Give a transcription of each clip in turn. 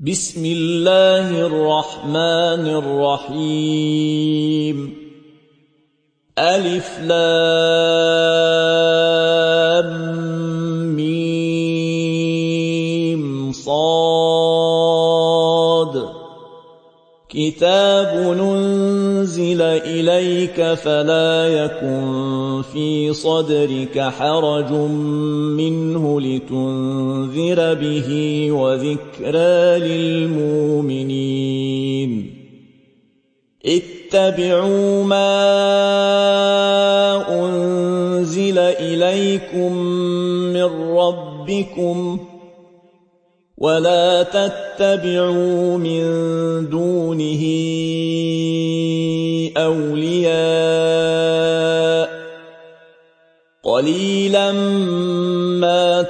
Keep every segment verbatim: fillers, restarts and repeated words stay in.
بسم الله الرحمن الرحيم ألف لام ميم صاد كتاب ننزل إليك فلا يكن في صدرك حرج منه لتنذر به وذكرى للمؤمنين اتبعوا ما أنزل إليكم من ربكم ولا تتبعوا من دونه أولياء قليلا ما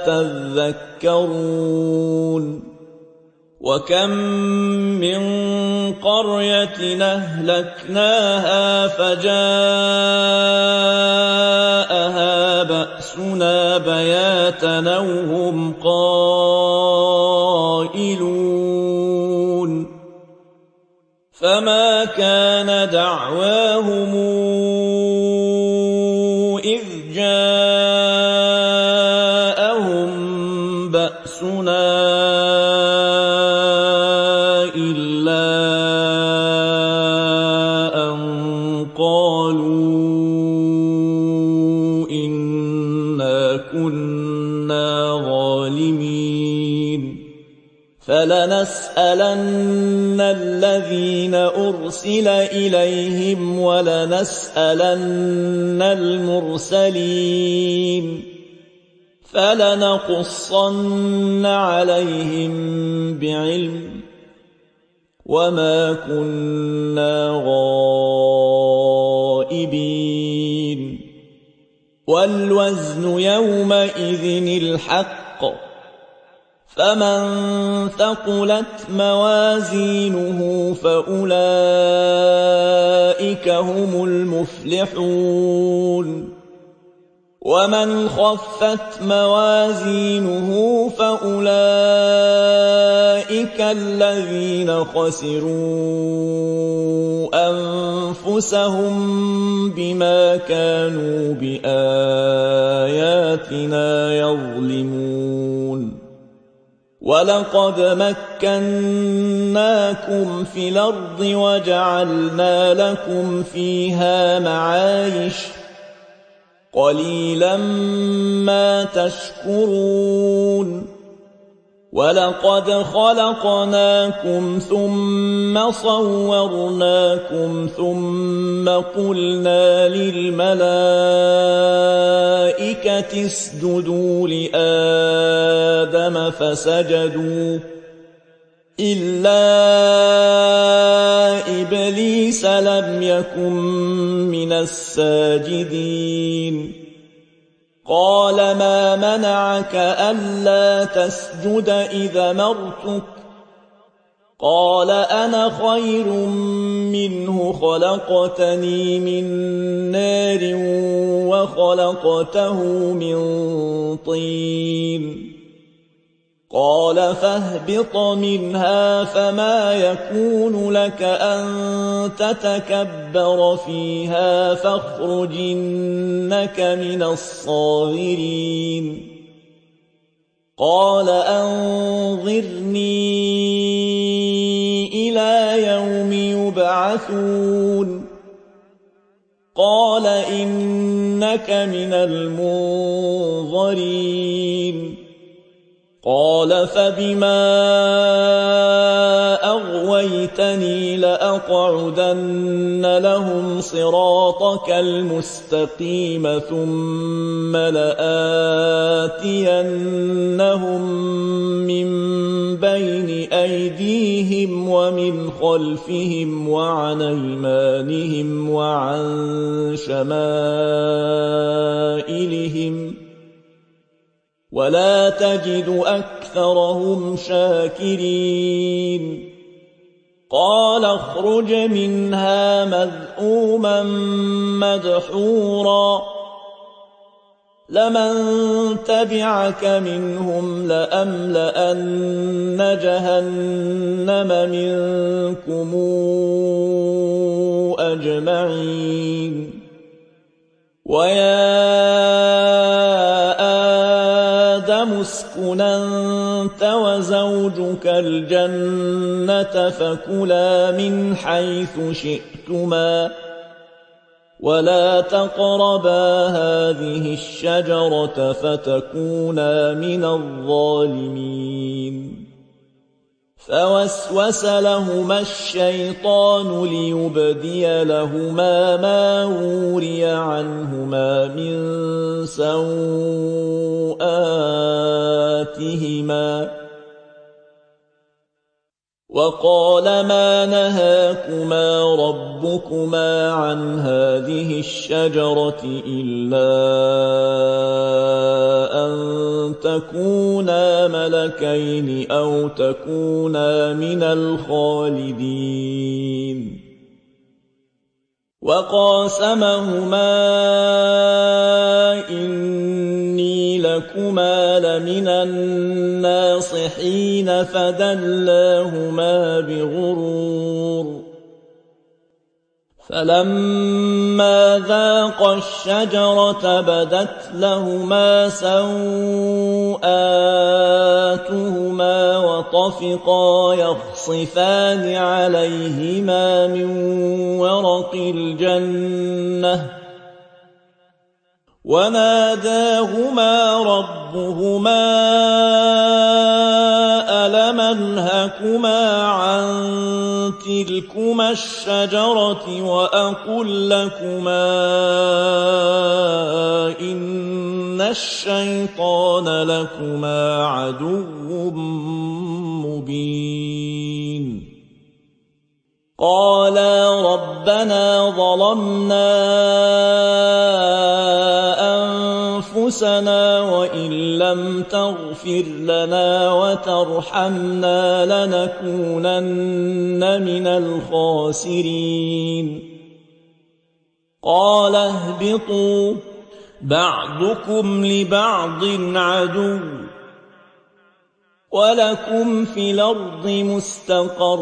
تذكرون وكم من قرية أهلكناها فجاءها بأسنا بياتا أو هم قائلون فما كان دعواهم إذ جاءهم بأسنا إلا أن قالوا إنا كنا ظالمين فلنسألن الذين أرسل إليهم ولنسألن المرسلين فلنقصن عليهم بعلم وما كنا غائبين والوزن يومئذ الحق فمن ثقلت موازينه فأولئك هم المفلحون ومن خفت موازينه فأولئك الذين خسروا أنفسهم بما كانوا بآياتنا يظلمون ولقد مكناكم في الأرض وجعلنا لكم فيها معايش قليلا ما تشكرون ولقد خلقناكم ثم صورناكم ثم قلنا للملائكة اسجدوا لآدم فسجدوا إلا إبليس لم يكن من الساجدين قال ما منعك ألا تسجد إذا مرتك قال أنا خير منه خلقتني من نار وخلقته من طين قال فاهبط منها فما يكون لك أن تتكبر فيها فاخرج إنك من الصاغرين قال أنظرني إلى يوم يبعثون قال إنك من المنظرين قال فبما أغويتني لأقعدن لهم صراطك المستقيم ثم لآتينهم من بين أيديهم ومن خلفهم وعن أيمانهم وعن شمائلهم ولا تجد أكثرهم شاكرين قال اخرج منها مذءوما مدحورا لمن تبعك منهم لأملأن جهنم منكم أجمعين ويا آدم اسكن أنت وزوجك الجنة فكلا من حيث شئتما ولا تقربا هذه الشجرة فتكونا من الظالمين فوسوس لهما الشيطان ليبدي لهما ما وري عنهما من سوآتهما وقال ما نهاكما ربكما عن هذه الشجرة إلا أن تكونا ملكين أو تكونا من الخالدين وقاسمهما إني لكما لمن الناصحين فدلاهما بغرور فلما ذاقا الشجرة بدت لهما سوآتهما وطفقا يخصفان عليهما من ورق الجنة وناداهما ربهما ألم أنهكما عن تلكما الشجرة وأقل لكما إن الشيطان لكما عدو مبين قالا ربنا ظلمنا أنفسنا وإن لم تغفر لنا وترحمنا لنكونن من الخاسرين قال اهبطوا بعضكم لبعض عدو ولكم في الأرض مستقر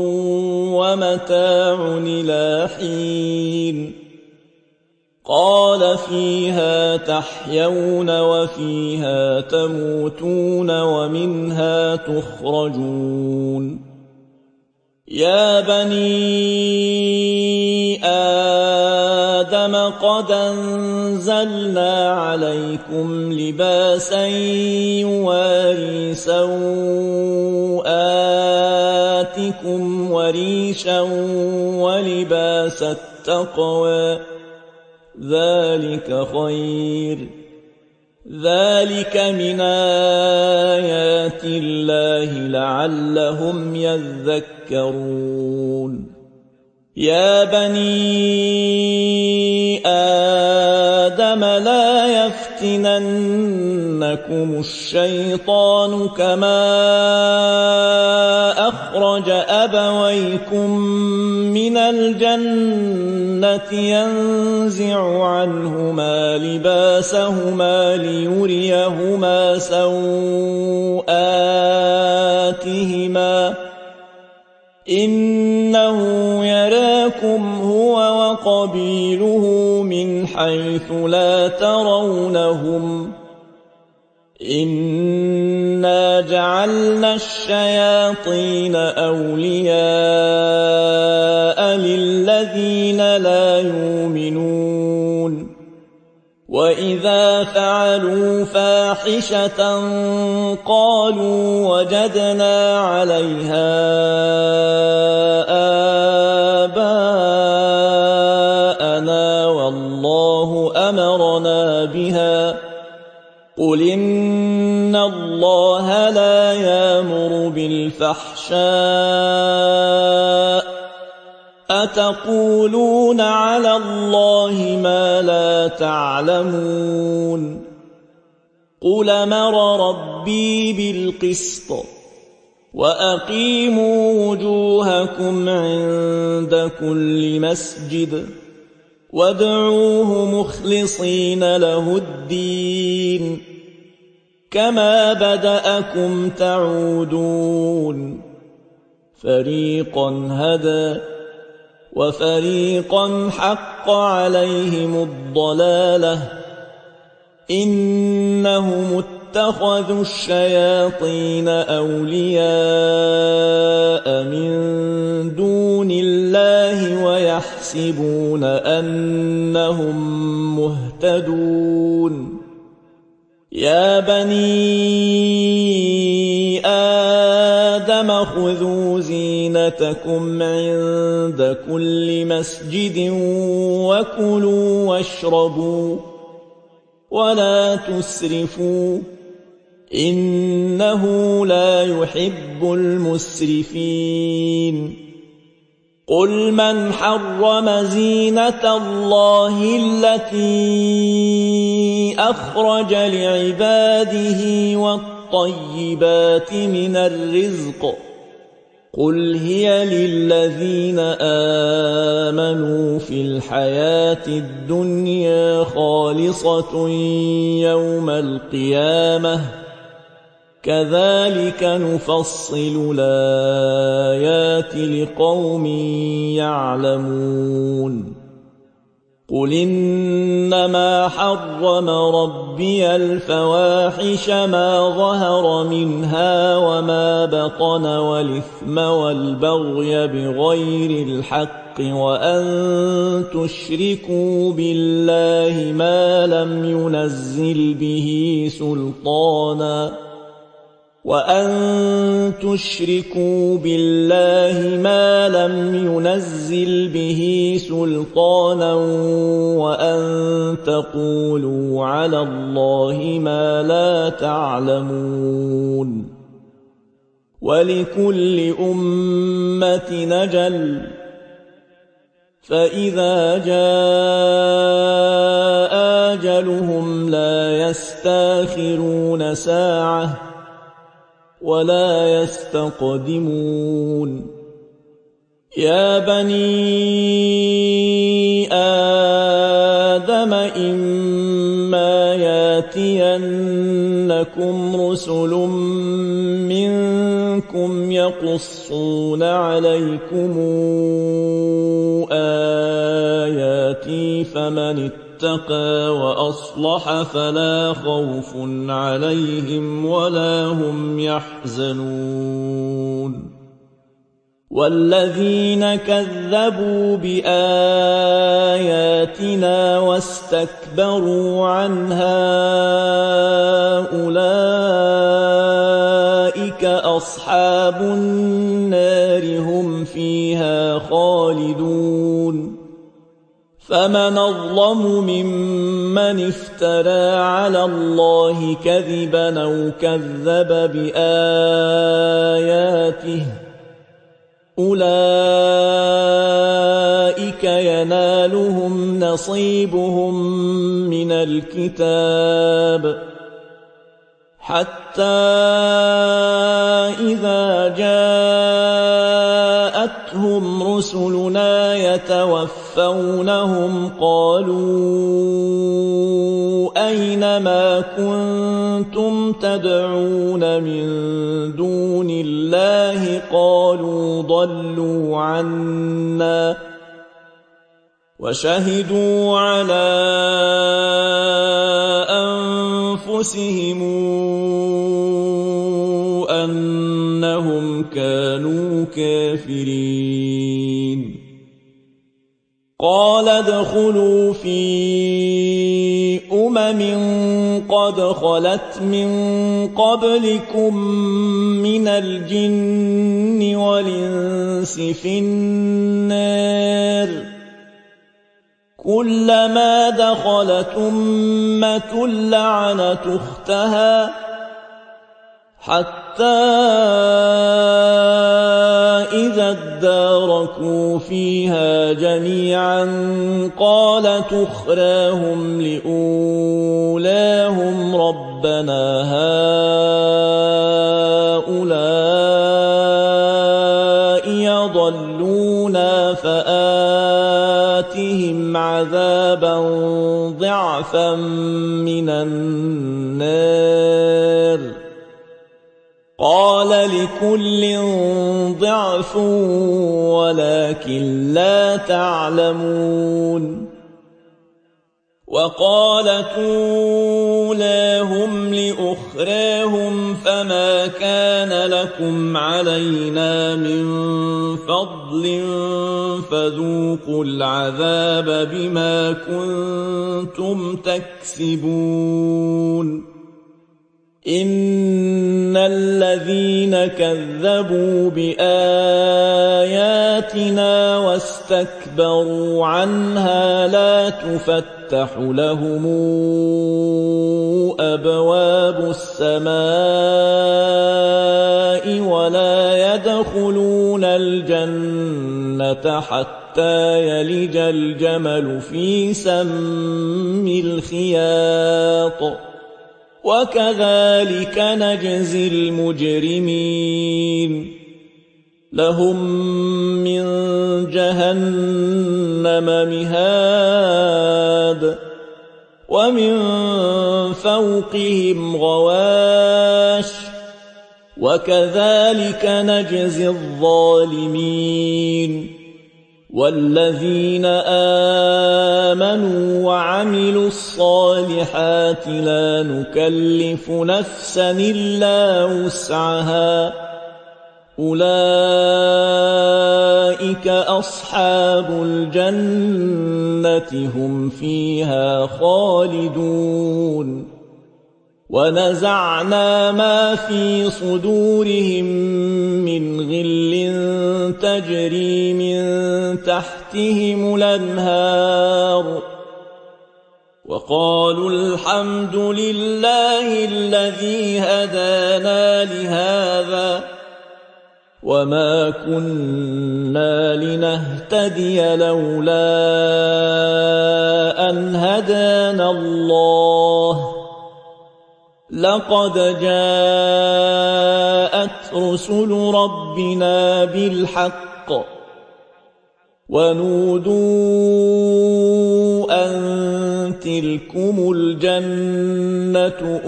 ومتاع إلى حين قال فيها تحيون وفيها تموتون ومنها تخرجون يا بني آدم قد أنزلنا عليكم لباسا يواري سوآتكم وريشا ولباس التقوى ذلك خير ذلك من آيات الله لعلهم يذكرون يا بني آدم لا يفتننكم الشيطان كما أخرج أبويكم من الجنة ينزع عنهما لباسهما ليريهما سوآتهما إنه يراكم هو وقبيله من حيث لا ترونهم إنا جعلنا الشياطين أولياء للذين لا يؤمنون وإذا فعلوا فاحشة قالوا وجدنا عليها آباءنا والله أمرنا بها قل إن الله لا يأمر بالفحشاء أتقولون على الله ما لا تعلمون قل أمر ربي بالقسط وأقيموا وجوهكم عند كل مسجد وادعوه مخلصين له الدين كما بدأكم تعودون فريقا هدى وفريقا حق عليهم الضلالة إنهم اتخذوا الشياطين أولياء من دون الله ويحسبون أنهم مهتدون يا بني آدم خذوا زينتكم عند كل مسجد وكلوا واشربوا ولا تسرفوا إنه لا يحب المسرفين قل من حرم زينة الله التي أخرج لعباده والطيبات من الرزق قل هي للذين آمنوا في الحياة الدنيا خالصة يوم القيامة كذلك نفصل الآيات لقوم يعلمون قل إنما حرم ربي الفواحش ما ظهر منها وما بطن والإثم والبغي بغير الحق وأن تشركوا بالله ما لم ينزل به سلطانا وأن تشركوا بالله ما لم ينزل به سلطانا وأن تقولوا على الله ما لا تعلمون ولكل أمة نجل فإذا جاء أجلهم لا يستاخرون ساعة ولا يستقدمون يا بني آدم إما ياتينكم رسل منكم يقصون عليكم آياتي فمن اتقى وأصلح فلا خوف عليهم ولا هم يحزنون والذين كذبوا بآياتنا واستكبروا عنها أولئك أصحاب النار هم فيها خالدون فمن أظلم ممن افترى على الله كذبا أو كذب بآياته أولئك ينالهم نصيبهم من الكتاب حتى إذا جاءتهم رسلنا يتوفونهم قالوا أين ما كنتم تدعون من دون الله قالوا ضلوا عنا وشهدوا على أنفسهم أنهم كانوا كافرين قال ادخلوا في أمم قد خلت من قبلكم من الجن والإنس في النار كلما دخلت أمة لعنت أختها حتى إذا اداركوا فيها جميعا قالت أخراهم لأولاهم ربنا هؤلاء يضلونا فآتهم لهم عذابا ضعفا من النار قال لكل ضعف ولكن لا تعلمون وقالت أولاهم لأخراهم فما كان لكم علينا من فضل فذوقوا العذاب بما كنتم تكسبون إن الذين كذبوا بآياتنا واستكبروا عنها لا تفتح لهم أبواب السماء ولا يدخلون الجنة حتى يلج الجمل في سم الخياط وكذلك نجزي المجرمين لهم من جهنم مهاد ومن فوقهم غواش وكذلك نجزي الظالمين والذين آمنوا وعملوا الصالحات لا نكلف نفسا إلا وسعها أولئك أصحاب الجنة هم فيها خالدون ونزعنا ما في صدورهم من غل تجري من تحتهم الأنهار وقالوا الحمد لله الذي هدانا لهذا وما كنا لنهتدي لولا أن هدانا الله لقد جاءت رسل ربنا بالحق ونودوا أن تلكم الجنة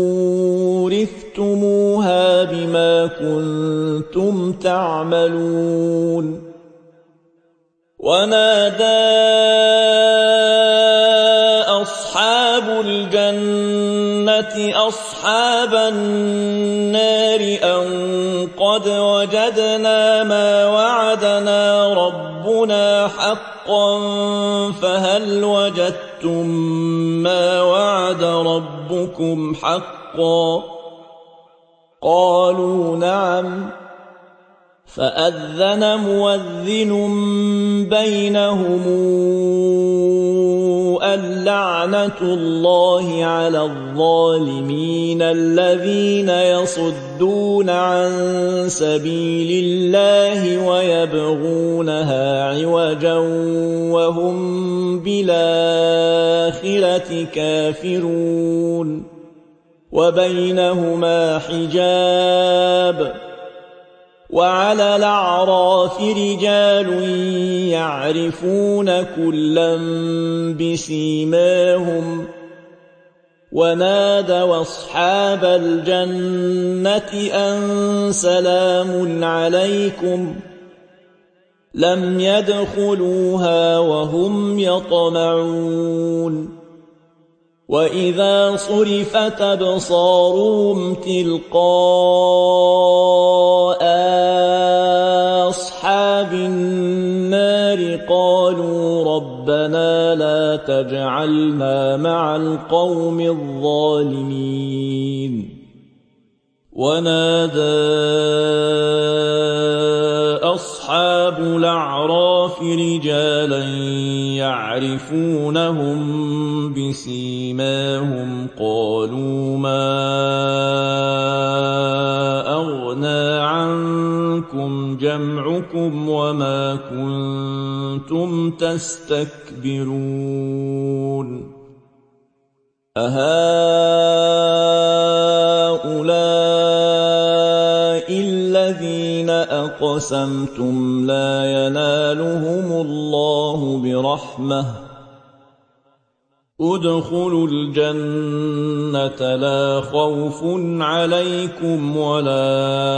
أورثتموها بما كنتم تعملون ونادى أصحاب الجنة أصحاب النار أن قد وجدنا ما وعدنا ربنا حقا فهل وجدتم ما وعد ربكم حقا قالوا نعم فأذن مؤذن بينهم اللعنة الله على الظالمين الذين يصدون عن سبيل الله ويبغونها عوجا وهم بالآخرة كافرون وبينهما حجاب وعلى الأعراف رجال يعرفون كلا بسيماهم ونادوا أصحاب الجنة أن سلام عليكم لم يدخلوها وهم يطمعون وإذا صرفت أبصارهم تلقاء أصحاب النار قالوا ربنا لا تجعلنا مع القوم الظالمين ونادى أصحاب الأعراف رجالا يعرفونهم بسيماهم قالوا ما أغنى عنكم جمعكم وما كنتم تستكبرون أهؤلاء الذين أقسمتم لا ينالهم الله برحمة ادخلوا الجنة لا خوف عليكم ولا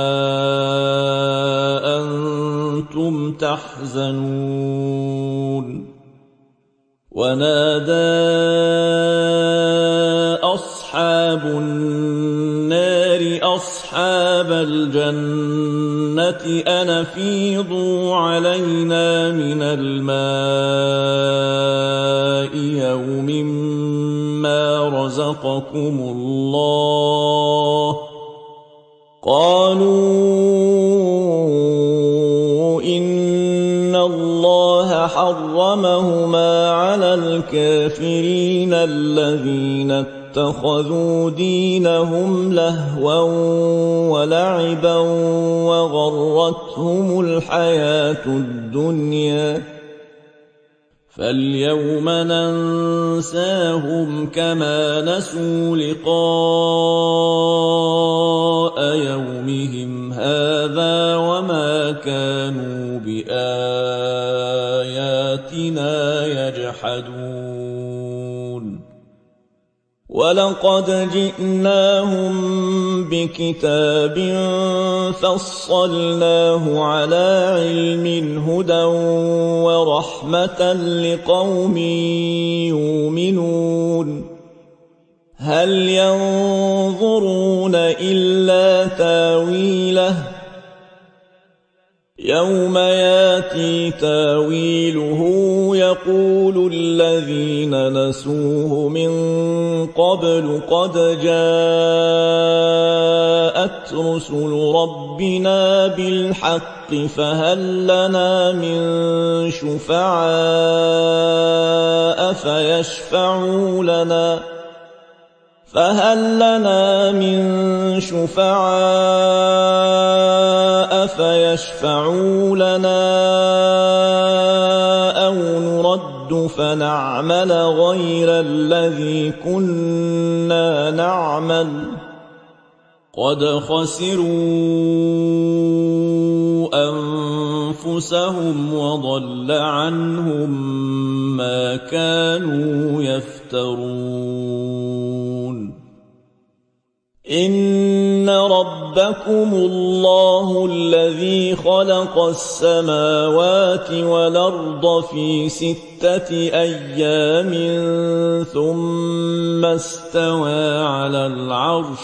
أنتم تحزنون ونادى أصحاب النار أصحاب الجنة أن أفيضوا علينا من الماء يوم ما رزقكم الله قالوا إن الله حرمهما على الكافرين الذين اتخذوا دينهم لهوا ولعبا وغرتهم الحياة الدنيا فاليوم ننساهم كما نسوا لقاء يومهم هذا وما كانوا بآياتنا يجحدون ولقد جئناهم بكتاب فصلناه على علم هدى ورحمة لقوم يؤمنون هل ينظرون إلا تاويله يوم ياتي تاويله يقول الذين نسوه من قبل قد جاءت رسل ربنا بالحق فهل لنا من شفعاء فيشفعوا لنا فهل لنا من شفعاء فيشفعوا لنا أو نرد فنعمل غير الذي كنا نعمل قد خسروا أنفسهم وضل عنهم ما كانوا يفترون إن ربكم الله الذي خلق السماوات والأرض في ستة أيام ثم استوى على العرش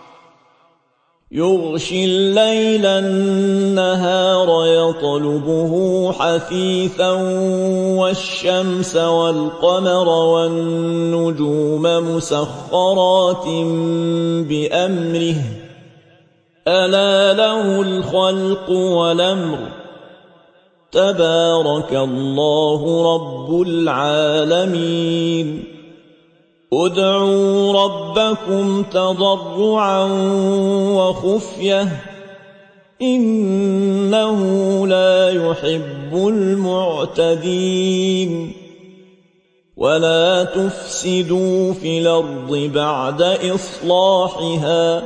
يغشي الليل النهار يطلبه حثيثا والشمس والقمر والنجوم مسخرات بأمره ألا له الخلق والأمر تبارك الله رب العالمين ادعوا ربكم تضرعا وخفية إنه لا يحب المعتدين ولا تفسدوا في الأرض بعد إصلاحها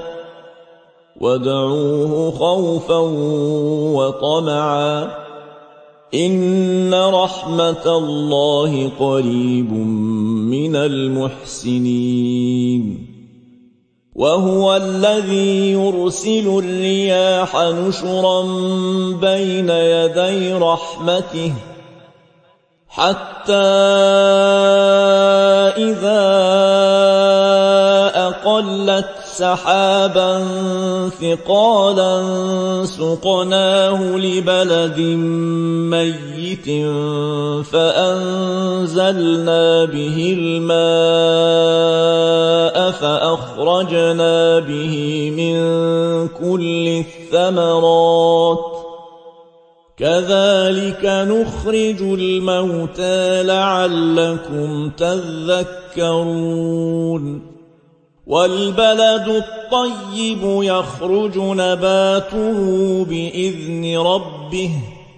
وادعوه خوفا وطمعا إن رحمة الله قريب من المحسنين وهو الذي يرسل الرياح نشرا بين يدي رحمته حتى إذا أقلت سحابا ثقالا سقناه لبلد ميت فأنزلنا به الماء فأخرجنا به من كل الثمرات كذلك نخرج الموتى لعلكم تذكرون والبلد الطيب يخرج نباته بإذن ربه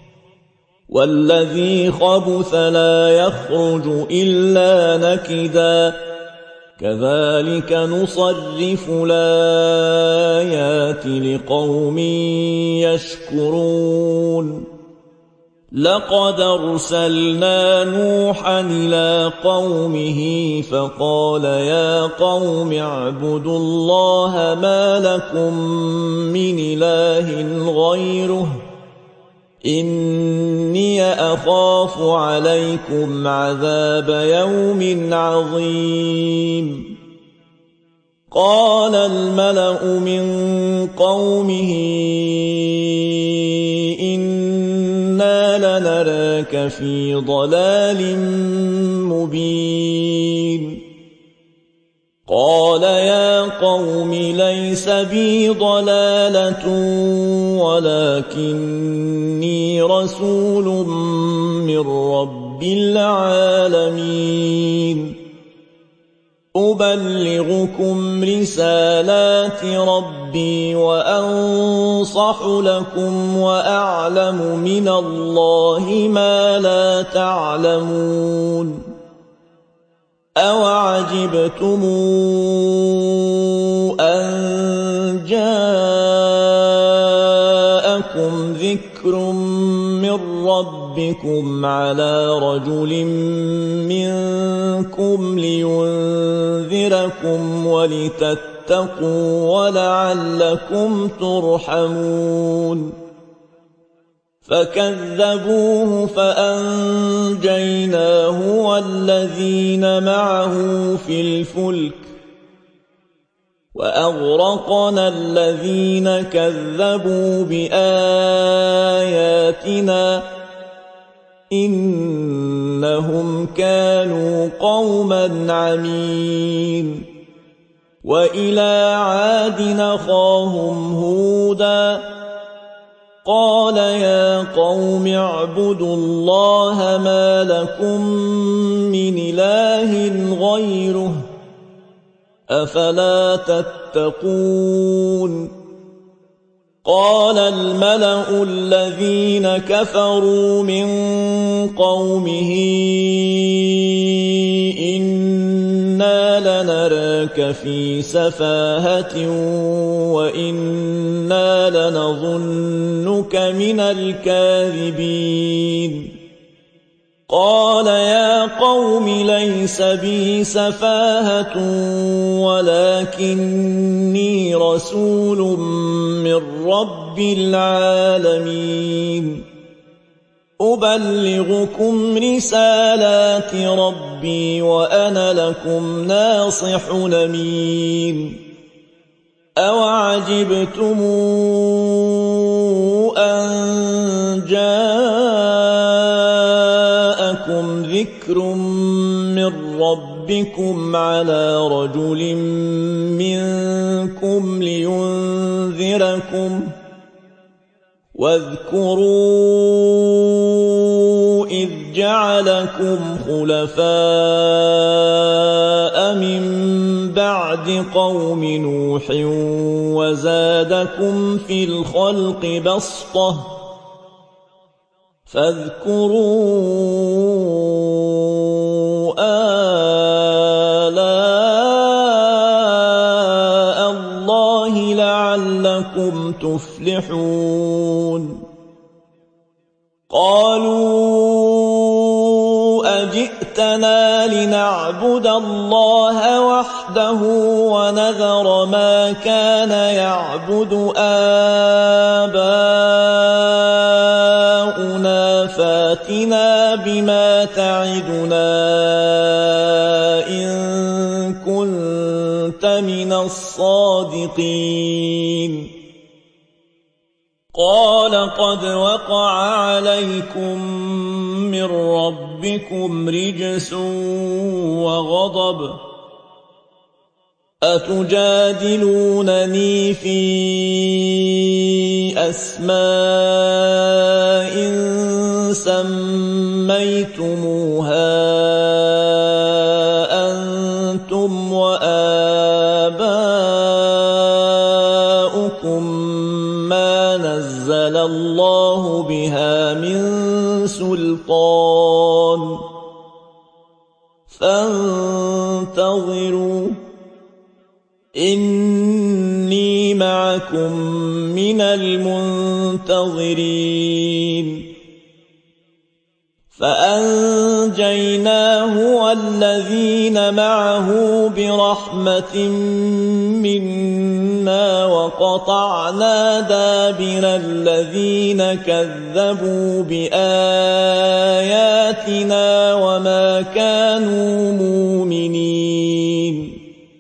والذي خبث لا يخرج إلا نكدا كذلك نصرف الآيات لقوم يشكرون لقد أرسلنا نوحا إلى قومه فقال يا قوم اعبدوا الله ما لكم من إله غيره إني أخاف عليكم عذاب يوم عظيم. قال الملأ من قومه إنا لنراك في ضلال مبين. قال يا قوم ليس بي ضلالة ولكني رسول من رب العالمين أبلغكم رسالات ربي وأنصح لكم وأعلم من الله ما لا تعلمون. أوعجبتم أن جاءكم ذكر من ربكم على رجل منكم لينذركم ولتتقوا ولعلكم ترحمون. فكذبوه فأنجيناه والذين معه في الفلك وأغرقنا الذين كذبوا بآياتنا إنهم كانوا قوما عمين. وإلى عاد أخاهم هودا قال يا قوم اعبدوا الله ما لكم من إله غيره أفلا تتقون. قال الملأ الذين كفروا من قومه إنا لنراك في سفاهة وإنا لنظنك من الكاذبين. قال يا قوم ليس بي سفاهة ولكني رسول من رب العالمين أبلغكم رسالات ربي وأنا لكم ناصح أمين. أوعجبتم أن جاءكم ذكر من ربكم على رجل منكم لينذركم واذكروا إذ جعلكم خلفاء من بعد قوم نوح وزادكم في الخلق بسطة فاذكروا آلاء الله لعلكم تفلحون. قالوا أجئتنا لنعبد الله وحده ونذر ما كان يعبد آباؤنا فاتنا بما تعدنا إن كنت من الصادقين. قال قد وقع عليكم من ربكم رجس وغضب أتجادلونني في أسماء سميتموها أنتم وآباؤكم ما نزل الله بها من سلطان فانتظروا إني معكم من المنتظرين. فأنجيناه والذين معه برحمة منا وقطعنا دابر الذين كذبوا بآياتنا وما كانوا مؤمنين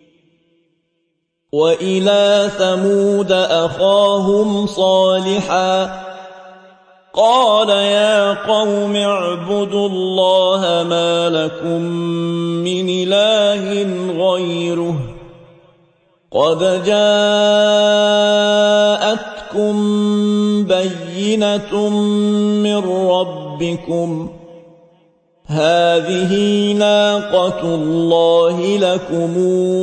وإلى ثمود أخاهم صالحا قال يا قوم اعبدوا الله ما لكم من إله غيره قد جاءتكم بينة من ربكم هذه ناقة الله لكم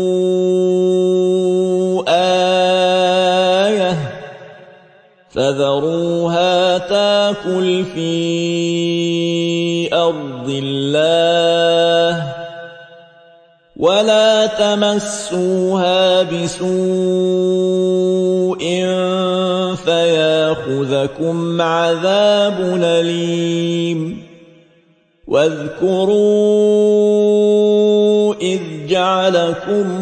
آية فذروها تاكل في أرض الله ولا تمسوها بسوء فياخذكم عذاب أليم واذكروا إذ جعلكم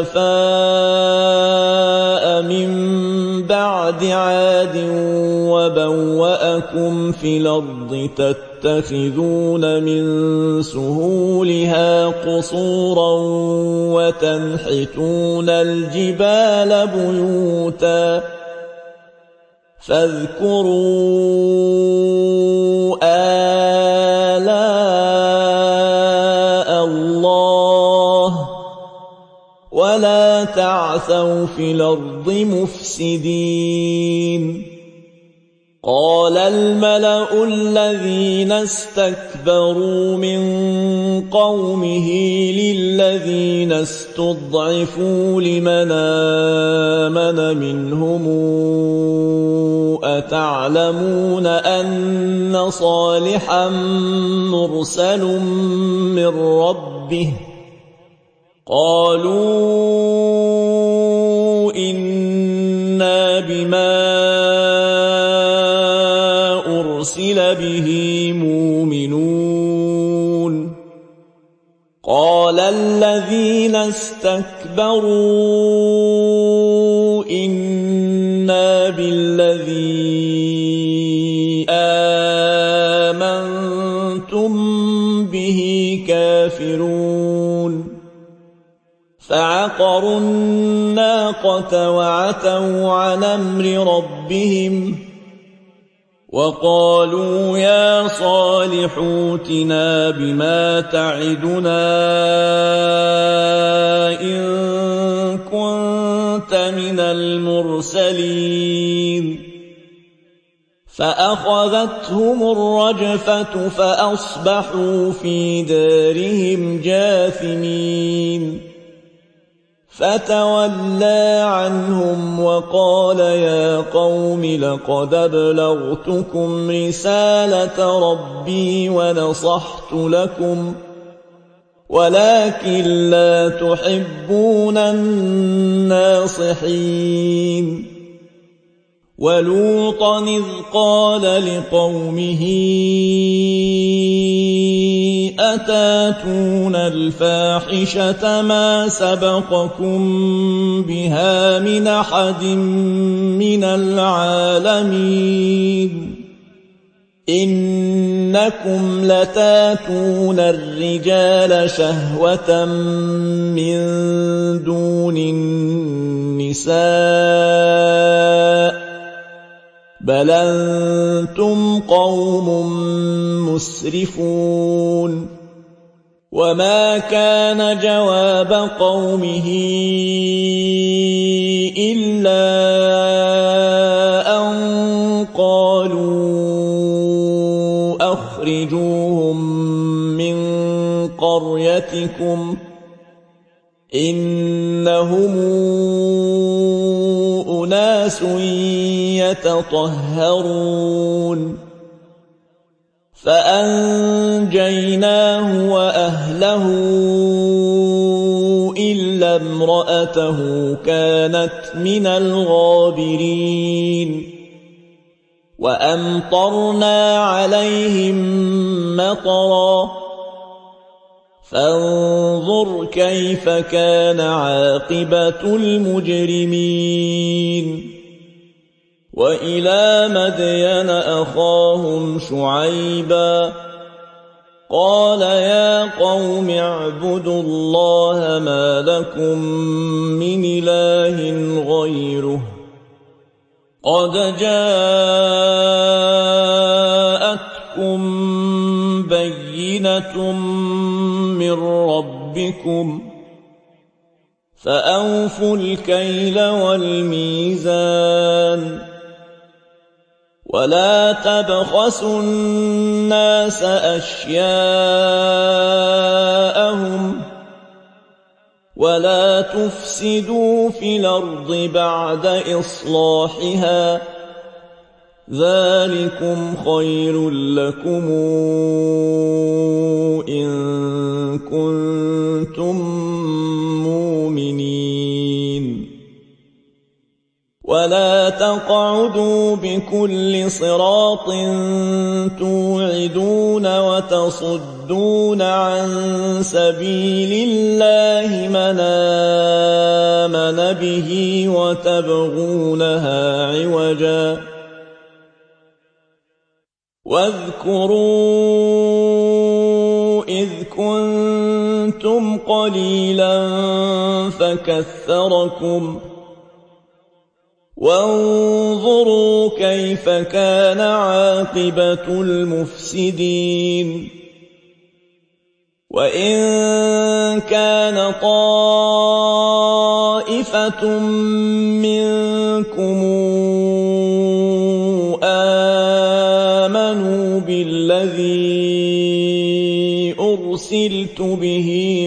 خلفاء من بعد عاد وبوأكم في الأرض تتخذون من سهولها قصورا وتنحتون الجبال بيوتا فاذكروا آلاء الله ولا تعثوا في الأرض مفسدين قال الملأ الذين استكبروا من قومه للذين استضعفوا لمن آمن منهم أتعلمون أن صالحا مرسل من ربه قالوا إنا بما أرسل به مؤمنون قال الذين استكبروا إنا بالذي آمنتم به كافرون فعقروا الناقة وعتوا عن أمر ربهم وقالوا يا صالح ائتنا بما تعدنا إن كنت من المرسلين فأخذتهم الرجفة فأصبحوا في دارهم جاثمين فتولى عنهم وقال يا قوم لقد أبلغتكم رسالة ربي ونصحت لكم ولكن لا تحبون الناصحين ولوطا إذ قال لقومه أتاتون الفاحشة ما سبقكم بها من أحد من العالمين إنكم لتاتون الرجال شهوة من دون النساء بل أنتم قوم مسرفون وما كان جواب قومه إلا أن قالوا أخرجوهم من قريتكم إنهم أناس يتطهرون فأنجيناه وأهله إلا امرأته كانت من الغابرين وأمطرنا عليهم مطرا فانظر كيف كان عاقبة المجرمين وإلى مدين أخاهم شعيبا قال يا قوم اعبدوا الله ما لكم من إله غيره قد جاءتكم بينة من ربكم فأوفوا الكيل والميزان ولا تبخسوا الناس أشياءهم ولا تفسدوا في الأرض بعد إصلاحها ذلكم خير لكم إن كنتم مؤمنين ولا تقعدوا بكل صراط توعدون وتصدون عن سبيل الله من آمن به وتبغونها عوجا واذكروا إذ كنتم قليلا فكثركم وانظروا كيف كان عاقبة المفسدين وإن كان طائفة منكم آمنوا بالذي أرسلت به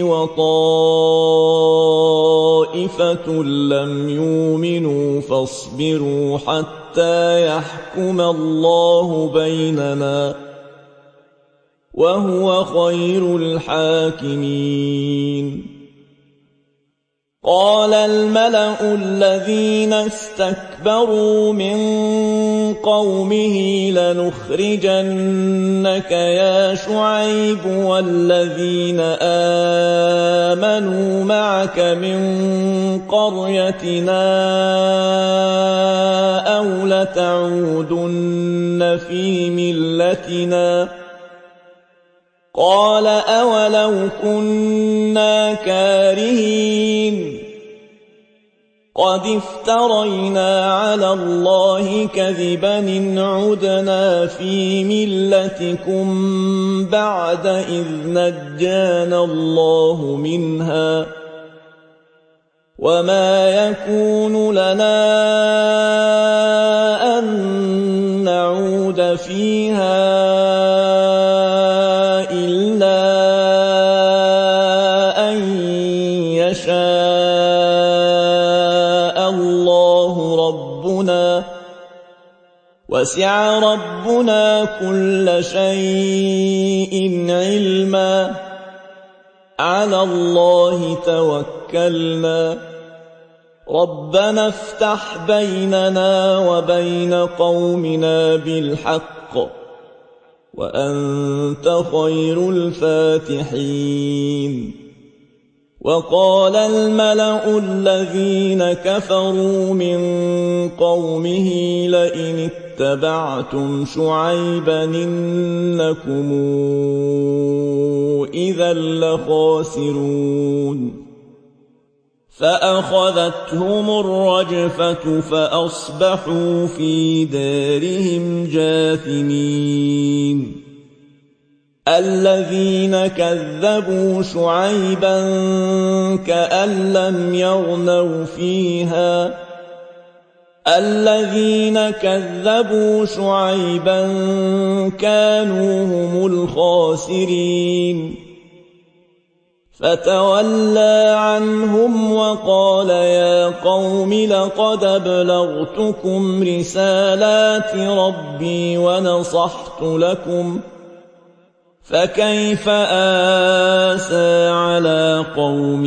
وطائفة لم يؤمنوا فاصبروا حتى يحكم الله بيننا وهو خير الحاكمين قال الملأ الذين استكبروا من قومه لنخرجنك يا شعيب والذين آمنوا معك من قريتنا أو لتعودن في ملتنا قال أولو كنا كارهين قد افترينا على الله كذبا إن عدنا في ملتكم بعد إذ نجانا الله منها وما يكون لنا أن نعود فيها وسع ربنا كل شيء علما على الله توكلنا ربنا افتح بيننا وبين قومنا بالحق وأنت خير الفاتحين وقال الملأ الذين كفروا من قومه لئن اتبعتم شعيبا إنكم إذا لخاسرون فأخذتهم الرجفة فأصبحوا في دارهم جاثمين الذين كذبوا شعيبا كأن لم يغنوا فيها الذين كذبوا شعيبا كانوا هم الخاسرين فتولى عنهم وقال يا قوم لقد أبلغتكم رسالات ربي ونصحت لكم فكيف آسى على قوم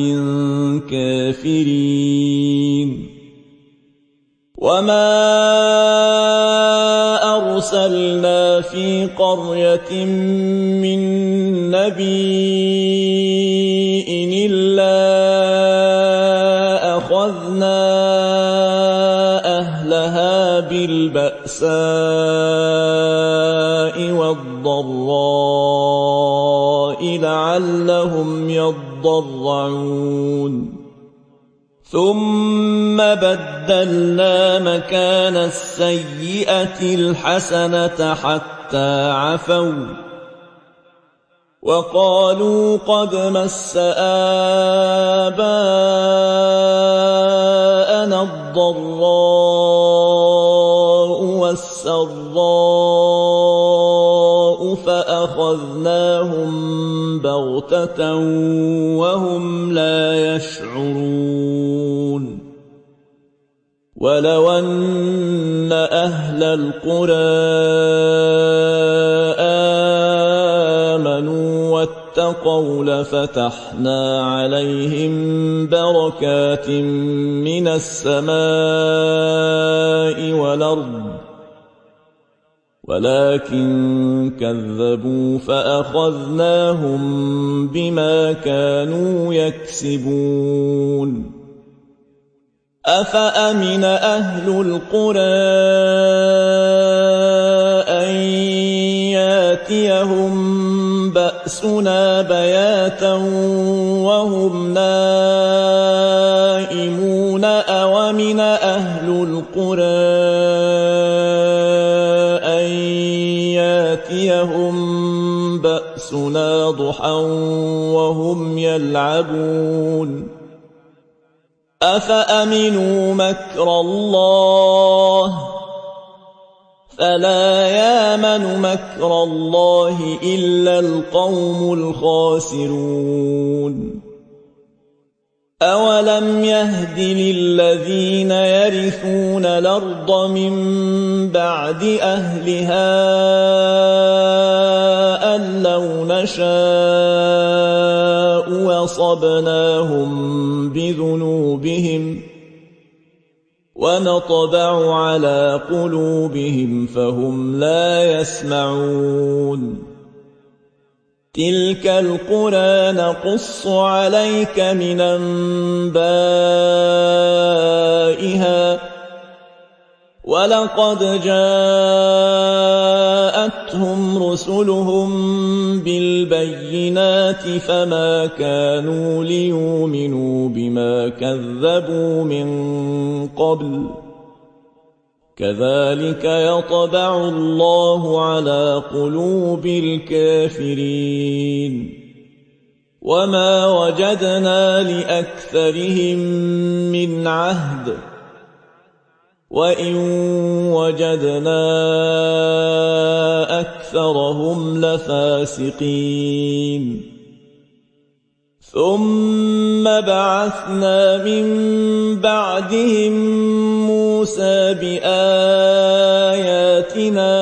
كافرين وما أرسلنا في قرية من نبي إلا أخذنا أهلها بالبأساء والضراء لعلهم يضرعون ثم بدلنا مكان السيئة الحسنة حتى عفوا وقالوا قد مس آباءنا الضراء والسراء فأخذناهم بغتة وهم لا يشعرون ولو أن أهل القرى آمنوا واتقوا لفتحنا عليهم بركات من السماء والأرض ولكن كذبوا فأخذناهم بما كانوا يكسبون أفأمن أهل القرى أن ياتيهم بأسنا بياتا وهم نائمون أومن أهل القرى أن ياتيهم بأسنا ضحى وهم يلعبون أفأمنوا مكر الله فلا يامن مكر الله إلا القوم الخاسرون أولم يهد للذين يرثون الأرض من بعد أهلها أن لو نشاء وأصبناهم بذنوبهم ونطبع على قلوبهم فهم لا يسمعون تلك القرى نقص عليك من أنبائها ولقد جاءتهم رسلهم بالبينات فما كانوا ليؤمنوا بما كذبوا من قبل كذلك يطبع الله على قلوب الكافرين وما وجدنا لأكثرهم من عهد وإن وجدنا أكثرهم لفاسقين ثم بعثنا من بعدهم موسى بآياتنا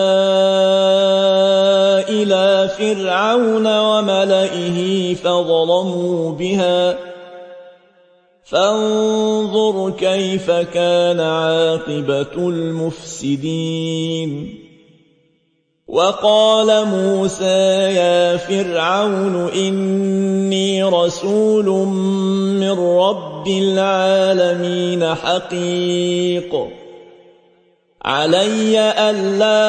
إلى فرعون وملئه فظلموا بها فانظر كيف كان عاقبة المفسدين وقال موسى يا فرعون إني رسول من رب العالمين حقيق علي ألا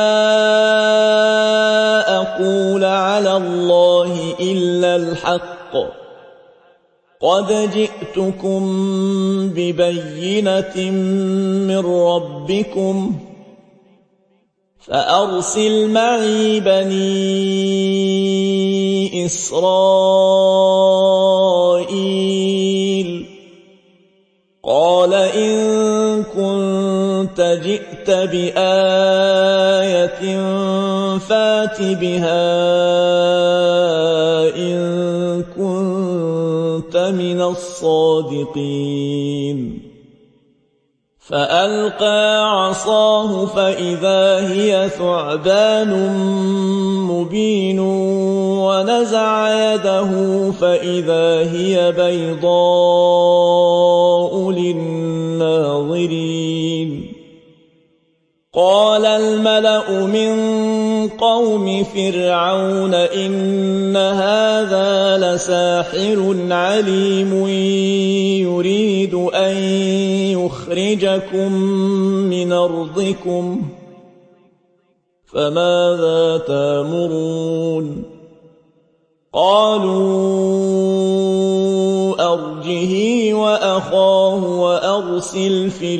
أقول على الله إلا الحق قد جئتكم ببينة من ربكم فأرسل معي بني إسرائيل قال إن كنت جئت بآية فات بها إن كنت من الصادقين فألقى عصاه فإذا هي ثعبان مبين ونزع يده فإذا هي بيضاء للناظرين قال الملأ من قوم فرعون إن هذا لساحر عليم يريد أن يخرجكم من أرضكم فماذا تأمرون قالوا أرجه وأخاه وأرسل في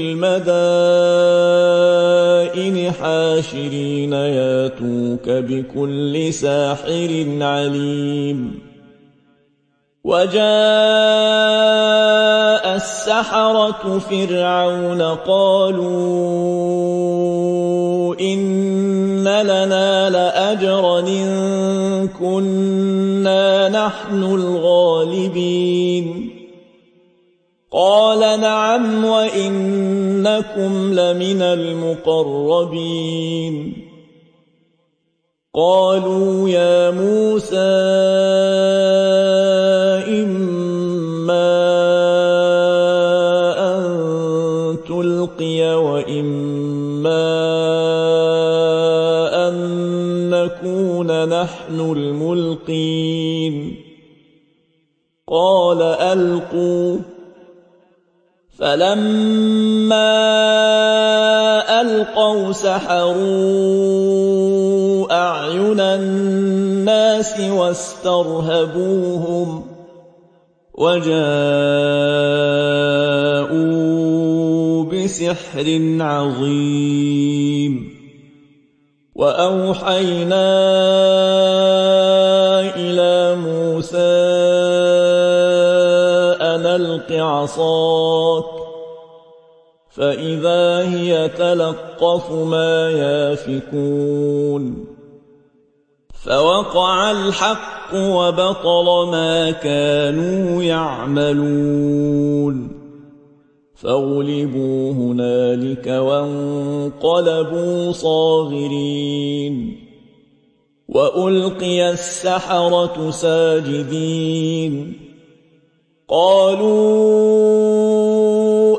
المدائن حاشرين ياتوك بكل ساحر عليم وجاء السحرة فرعون قالوا إن لنا لأجرا إن كنا نحن الغالبين قال نعم وإنكم لمن المقربين قالوا يا موسى إما أن تلقي وإما أن نكون نحن الملقين قال ألقوا فلما ألقوا سحروا أعين الناس واسترهبوهم وجاءوا بسحر عظيم وأوحينا إلى موسى أن ألق عصاك فإذا هي تلقف ما يافكون فوقع الحق وبطل ما كانوا يعملون فغلبوا هنالك وانقلبوا صاغرين وألقي السحرة ساجدين قالوا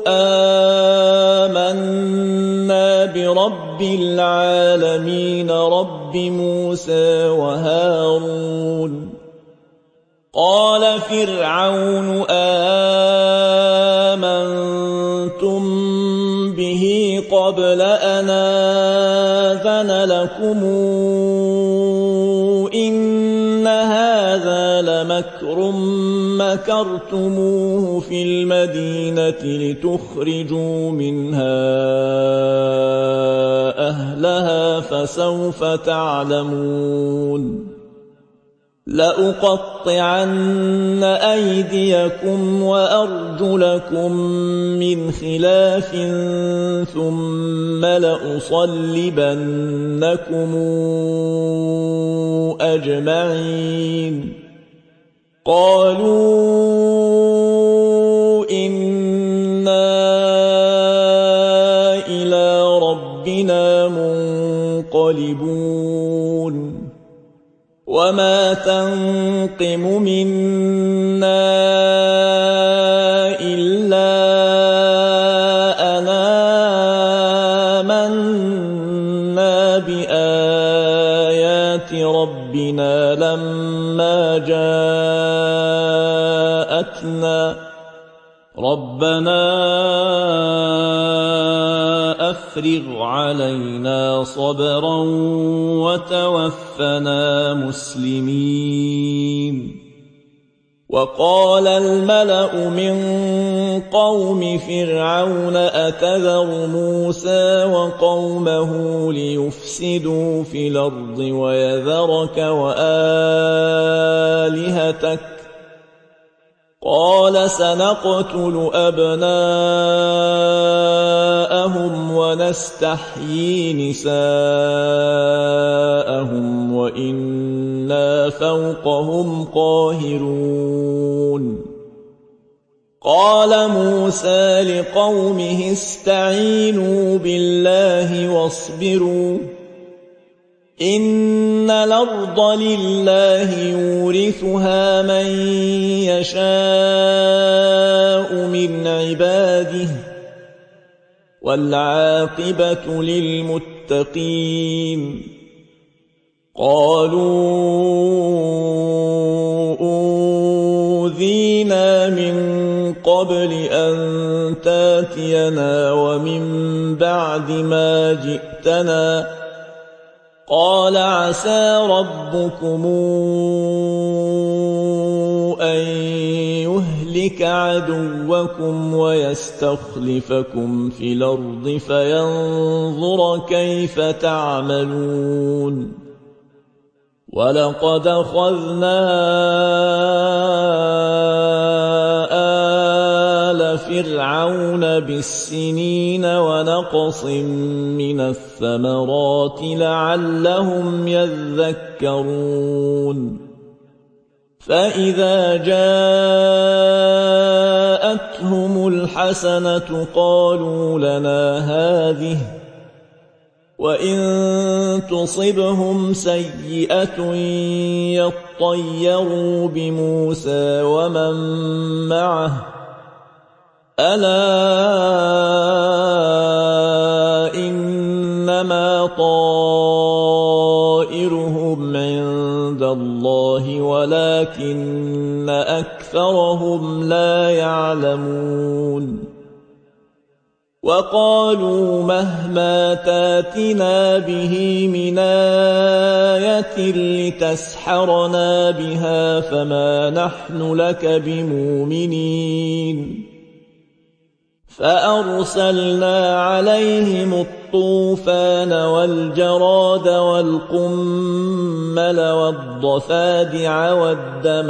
آمنا برب العالمين رب موسى وهارون قال فرعون آمنتم به قبل أن آذن لكم إن هذا لمكر مكرتموه في المدينة لتخرجوا منها أهلها فسوف تعلمون لأقطعن أيديكم وأرجلكم من خلاف ثم لأصلبنكم أجمعين قالوا إنا إلى ربنا منقلبون وما تنقم منا إلا أن آمنا بآيات ربنا لما جاءتنا ربنا أفرغ علينا صبرا وتوفنا مسلمين وقال الملأ من قوم فرعون أتذر موسى وقومه ليفسدوا في الأرض ويذرك وآلهتك قال سنقتل أبناءهم ونستحيي نساءهم وإنا فوقهم قاهرون قال موسى لقومه استعينوا بالله واصبروا إن الأرض لله يورثها من يشاء من عباده والعاقبة للمتقين قالوا أوذينا من قبل أن تاتينا ومن بعد ما جئتنا قال عسى ربكم أن يهلك عدوكم ويستخلفكم في الأرض فينظر كيف تعملون ولقد أخذنا آل فرعون بالسنين ونقص من الثمرات لعلهم يذكرون فإذا جاءتهم الحسنة قالوا لنا هذه وإن تصبهم سيئة يطيروا بموسى ومن معه ألا إنما طائرهم عند الله ولكن أكثرهم لا يعلمون وقالوا مهما تاتنا به من آية لتسحرنا بها فما نحن لك بمؤمنين فأرسلنا عليهم الطوفان والجراد والقمل والضفادع والدم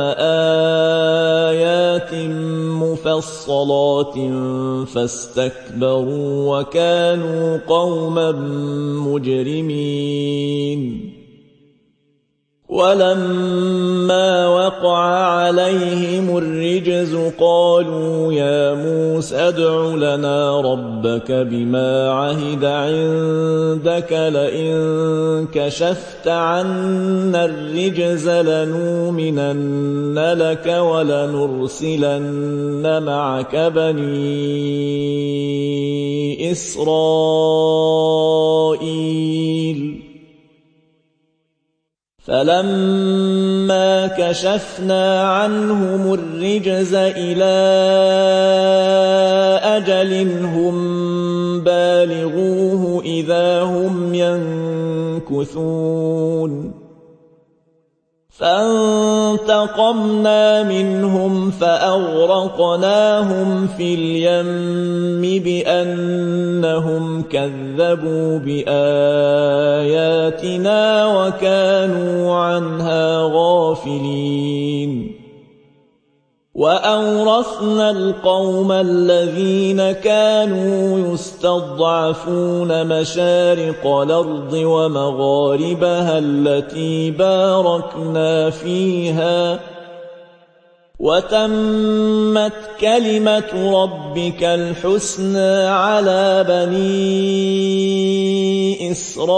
آيات مفصلات فاستكبروا وكانوا قوما مجرمين ولما وقع عليهم الرجز قالوا يا موسى ادع لنا ربك بما عهد عندك لئن كشفت عنا الرجز لنؤمنن لك ولنرسلن معك بني إسرائيل فلما كشفنا عنهم الرجز إلى أجل هم بالغوه إذا هم ينكثون فانتقمنا منهم فأغرقناهم في اليم بأنهم كذبوا بآياتنا وكانوا عنها غافلين وأورثنا القوم الذين كانوا يستضعفون مشارق الأرض ومغاربها التي باركنا فيها وتمت كلمة ربك الحسنى على بني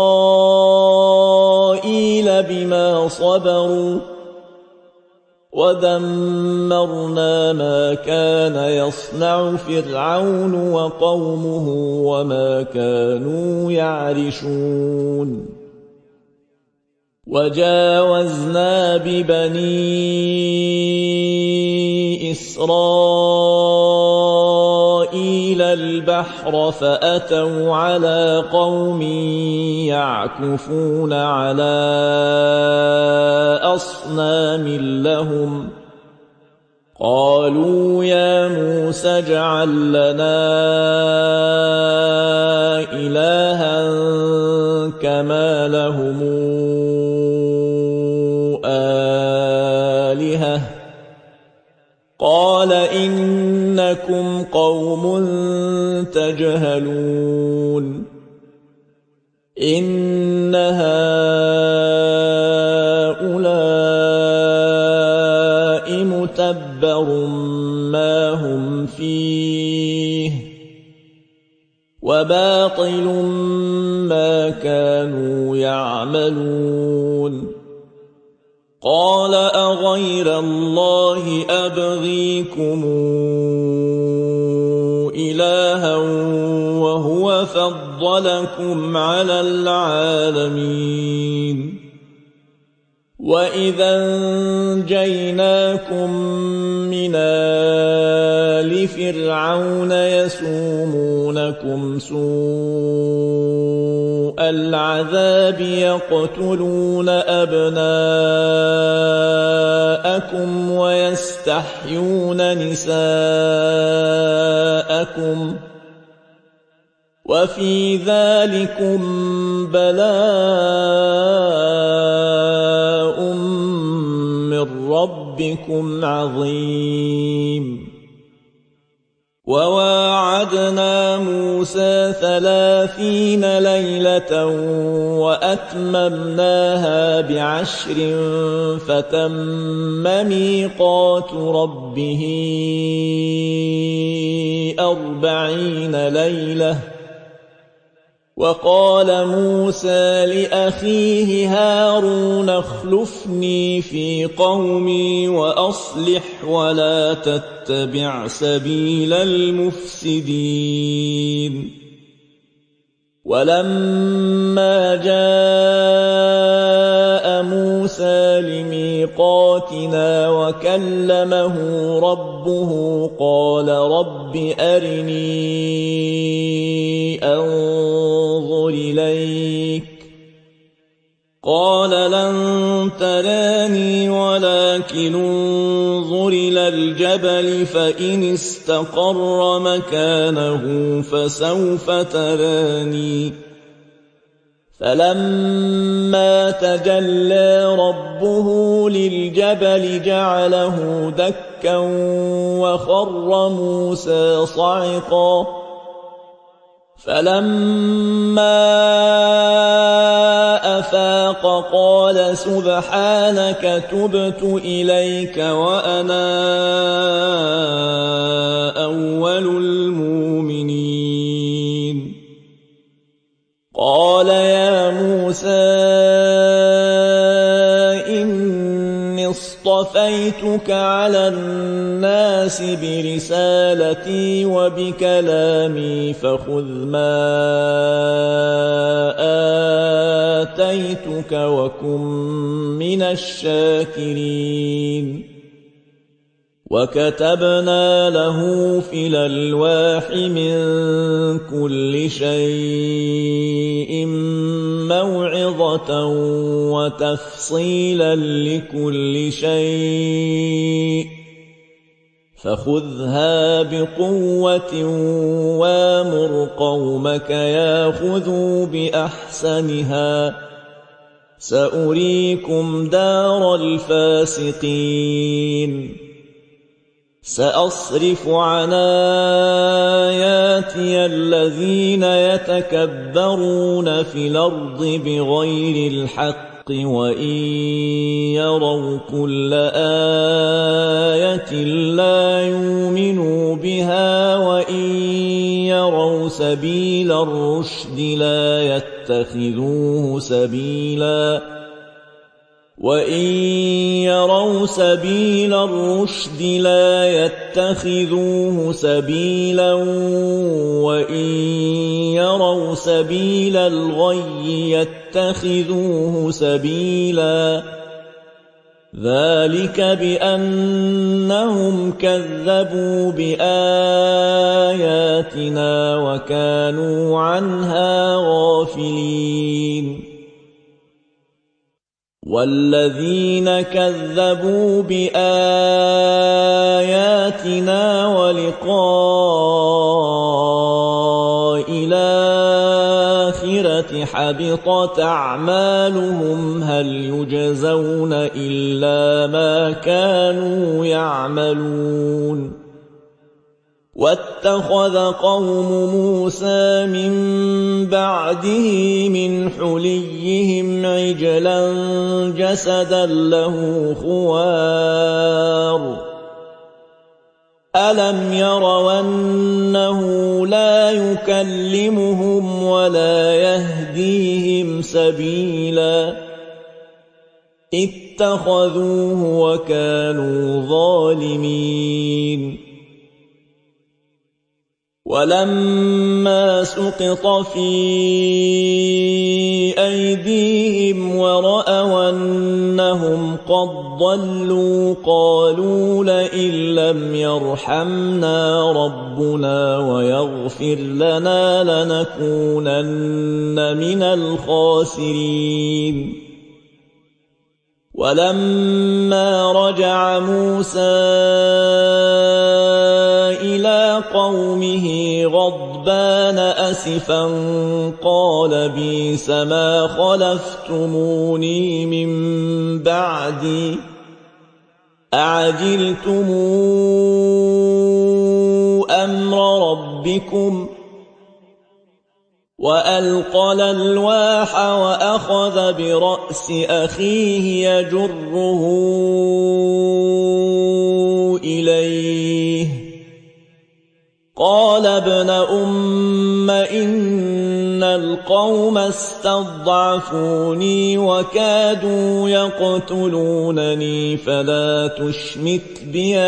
إسرائيل بما صبروا ودمرنا ما كان يصنع فرعون وقومه وما كانوا يعرشون وجاوزنا ببني إسرائيل البحر فأتوا على قوم يعكفون على أصنام لهم قالوا يا موسى اجعل لنا إلها كما لهم آلهة قال إنكم قوم تجهلون إن هؤلاء متبر ما هم فيه وباطل ما كانوا يعملون قال أغير الله أبغيكم إلها وهو فضلكم على العالمين وَإِذَا أَنجَيْنَاكُم مِّنْ آلِ فِرْعَوْنَ يَسُومُونَكُمْ سُوءَ الْعَذَابِ يَقْتُلُونَ أَبْنَاءَكُمْ وَيَسْتَحْيُونَ نِسَاءَكُمْ وَفِي ذَلِكُمْ بَلَاءٌ مِّن رَّبِّكُمْ عَظِيمٌ وَوَاعَدْنَا مُوسَىٰ ثَلَاثِينَ لَيْلَةً وَأَتْمَمْنَاهَا بِعَشْرٍ فَتَمَّ مِيقَاتُ رَبِّهِ أَرْبَعِينَ لَيْلَةً وَقَالَ مُوسَىٰ لِأَخِيهِ هَارُونَ اخْلُفْنِي فِي قَوْمِي وَأَصْلِحْ وَلَا تَتَّبِعْ سَبِيلَ الْمُفْسِدِينَ وَلَمَّا جَاءَ مُوسَىٰ لِمِيقَاتِنَا وَكَلَّمَهُ رَبُّهُ قَالَ رَبِّ أَرِنِي أَنظُرْ إِلَيْكَ قَالَ لَن تَرَانِي وَلَكِنِ انظُرْ إِلَى الْجَبَلِ فَإِنِ اسْتَقَرَّ مَكَانَهُ فَسَوْفَ تَرَانِي فَلَمَّا تَجَلَّىٰ رَبُّهُ لِلْجَبَلِ جَعَلَهُ دَكًّا وَخَرَّ مُوسَىٰ صَعِقًا فَلَمَّا أَفَاقَ قَالَ سُبْحَانَكَ تُبْتُ إِلَيْكَ وَأَنَا أَوَّلُ الْمُؤْمِنِينَ قَالَ يَا مُوسَىٰ إِنِّي اصْطَفَيْتُكَ عَلَى النَّاسِ بِرِسَالَتِي وَبِكَلَامِي فَخُذْ مَا آتَيْتُكَ وَكُن مِّنَ الشَّاكِرِينَ وَكَتَبْنَا لَهُ فِي الْأَلْوَاحِ مِن كُلِّ شَيْءٍ مَّوْعِظَةً وَتَفْصِيلًا لِّكُلِّ شَيْءٍ فَخُذْهَا بِقُوَّةٍ وَأْمُرْ قَوْمَكَ يَأْخُذُوا بِأَحْسَنِهَا سَأُرِيكُمْ دَارَ الْفَاسِقِينَ سَأَصْرِفُ عَنْ آيَاتِيَ الَّذِينَ يَتَكَبَّرُونَ فِي الْأَرْضِ بِغَيْرِ الْحَقِّ وَإِن يَرَوْا كُلَّ آيَةٍ لَّا يُؤْمِنُوا بِهَا وَإِن يَرَوْا سَبِيلَ الرُّشْدِ لَا يَتَّخِذُوهُ سَبِيلًا وَإِن يَرَوْا سَبِيلَ الرُّشْدِ لَا يَتَّخِذُوهُ سَبِيلًا وَإِن يَرَوْا سَبِيلَ الْغَيِّ يَتَّخِذُوهُ سَبِيلًا ذَلِكَ بِأَنَّهُمْ كَذَّبُوا بِآيَاتِنَا وَكَانُوا عَنْهَا غَافِلِينَ وَالَّذِينَ كَذَّبُوا بِآيَاتِنَا وَلِقَاءِ الْآخِرَةِ حَبِطَتْ أَعْمَالُهُمْ هَلْ يُجْزَوْنَ إِلَّا مَا كَانُوا يَعْمَلُونَ وَاتَّخَذَ قَوْمُ مُوسَىٰ مِن بَعْدِهِ مِنْ حُلِيِّهِمْ عِجْلًا جَسَدًا لَّهُ خُوَارٌ أَلَمْ يَرَوْا أَنَّهُ لَا يُكَلِّمُهُمْ وَلَا يَهْدِيهِمْ سَبِيلًا اتَّخَذُوهُ وَكَانُوا ظَالِمِينَ ولما سقط في أيديهم ورأوا أنهم قد ضلوا قالوا لئن لم يرحمنا ربنا ويغفر لنا لنكونن من الخاسرين. ولما رجع موسى إلى قومه غضبان أسفا قال بئس ما خلفتموني من بعدي أعجلتم أمر ربكم وألقى الألواح وأخذ برأس أخيه يجره إليه قال ابن أم إن القوم استضعفوني وكادوا يقتلونني فلا تشمت بي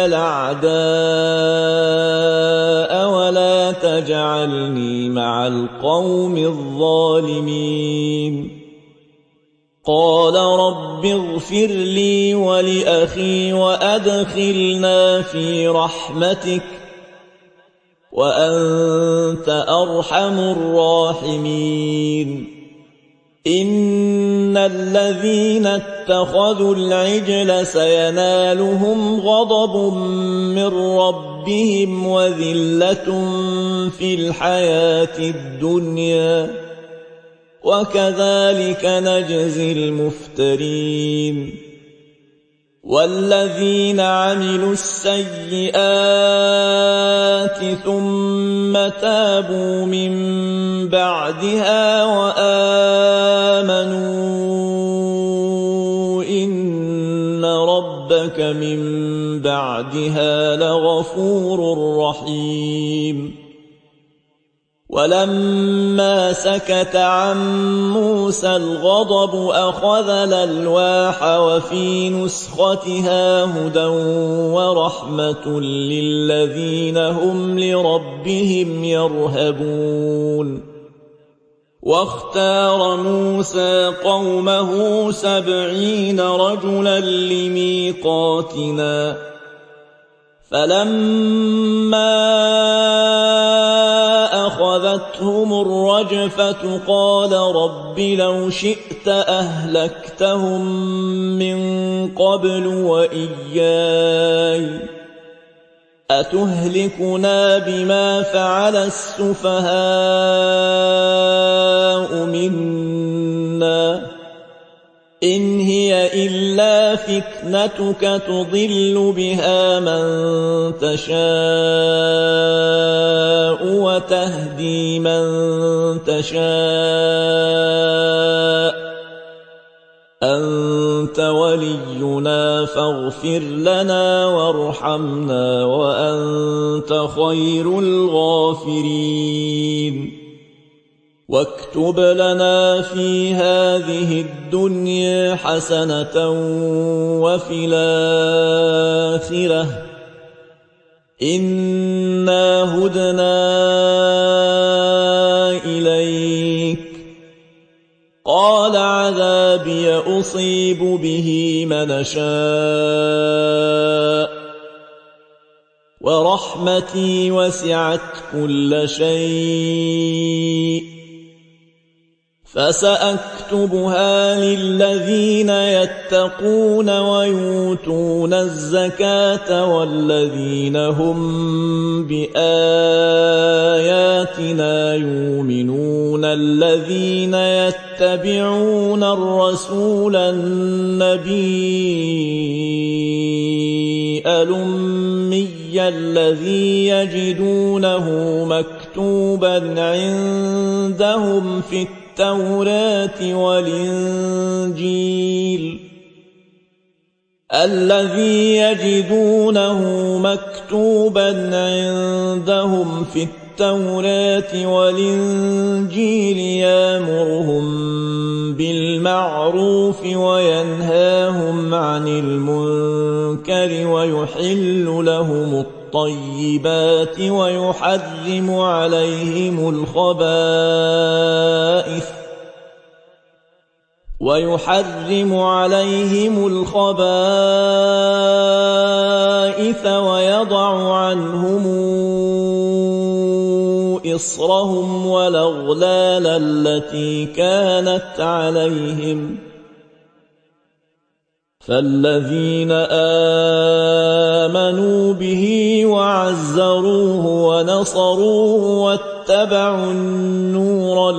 الأعداء ولا تجعلني مع القوم الظالمين. قال رب اغفر لي ولأخي وأدخلنا في رحمتك وأنت أرحم الراحمين. إن الذين اتخذوا العجل سينالهم غضب من ربهم وذلة في الحياة الدنيا وكذلك نجزي المفترين. والذين عملوا السيئات ثم تابوا من بعدها وآمنوا إن ربك من بعدها لغفور رحيم. ولما سكت عن موسى الغضب أخذ الألواح وفي نسختها هدى ورحمة للذين هم لربهم يرهبون. واختار موسى قومه سبعين رجلا لميقاتنا فلما أخذتهم الرجفة قال رب لو شئت أهلكتهم من قبل وإياي أتهلكنا بما فعل السفهاء منا إن هي إلا فتنتك تضل بها من تشاء وتهدي من تشاء أنت ولينا فاغفر لنا وارحمنا وأنت خير الغافرين. واكتب لنا في هذه الدنيا حسنة وفي الآخرة إنا هدنا إليك. قال عذابي أصيب به من أشاء ورحمتي وسعت كل شيء فسأكتبها للذين يتقون ويؤتون الزكاة والذين هم بآياتنا يؤمنون. الذين يتبعون الرسول النبي الأمي الذي يجدونه مكتوبا عندهم في التوراة والإنجيل الذي يجدونه مكتوبا عندهم في التوراة التوراة والإنجيل يأمرهم بالمعروف وينهاهم عن المنكر ويحل لهم الطيبات ويحرم عليهم الخبائث ويحرم عليهم الخبائث ويضع عنهم إصرهم والأغلال التي كانت عليهم فالذين آمنوا به وعزروه ونصروه واتبعوا النور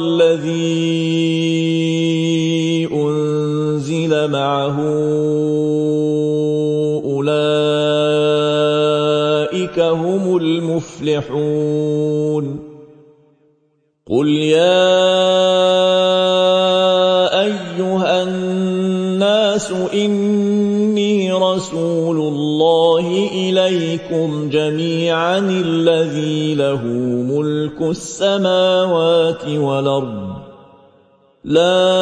الذي أنزل معه أولئك هم المفلحون قل يا أيها الناس إني رسول الله إليكم جميعا الذي له ملك السماوات والأرض لا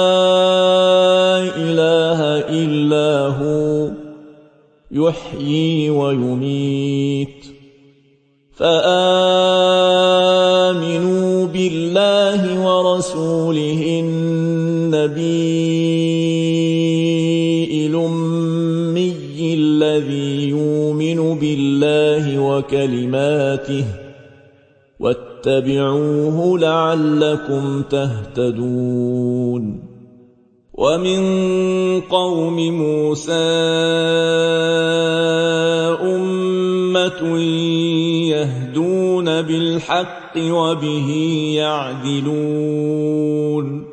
إله إلا هو يحيي ويميت فآمنوا بالله ورسوله النبي الأمي الذي يؤمن بالله وكلماته واتبعوه لعلكم تهتدون ومن قوم موسى أمة يهدون بالحق وبه يعدلون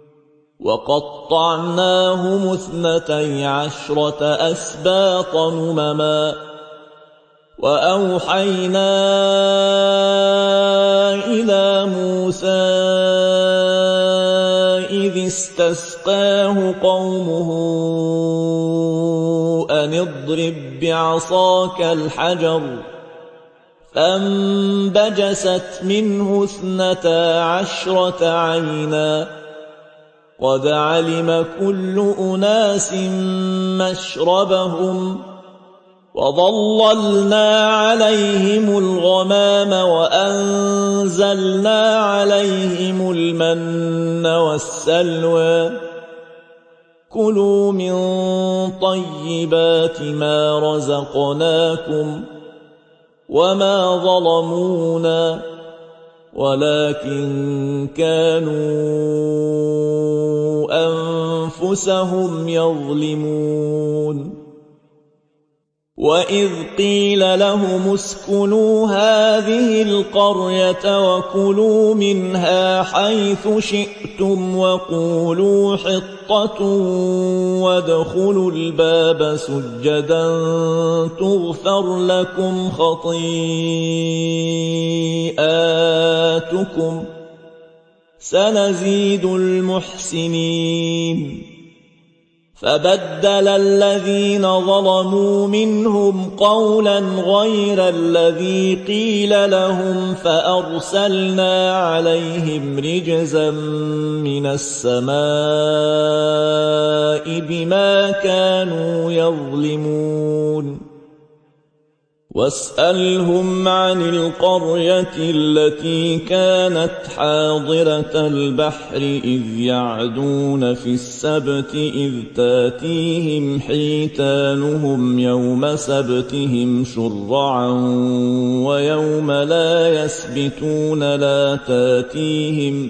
وقطعناهم اثنتي عشرة أسباط أمما وأوحينا إلى موسى إذ استسقاه قومه أن اضرب بعصاك الحجر فانبجست منه اثنتا عشرة عينا قد علم كل أناس مشربهم وظللنا عليهم الغمام وأنزلنا عليهم المن والسلوى كلوا من طيبات ما رزقناكم وما ظلمونا ولكن كانوا أنفسهم يظلمون وإذ قيل لهم اسكنوا هذه القرية وكلوا منها حيث شئتم وقولوا حطة وادخلوا الباب سجدا تغفر لكم خطيئاتكم سنزيد المحسنين فبدل الذين ظلموا منهم قولا غير الذي قيل لهم فأرسلنا عليهم رجزا من السماء بما كانوا يظلمون واسألهم عن القرية التي كانت حاضرة البحر إذ يعدون في السبت إذ تاتيهم حيتانهم يوم سبتهم شرعا ويوم لا يسبتون لا تاتيهم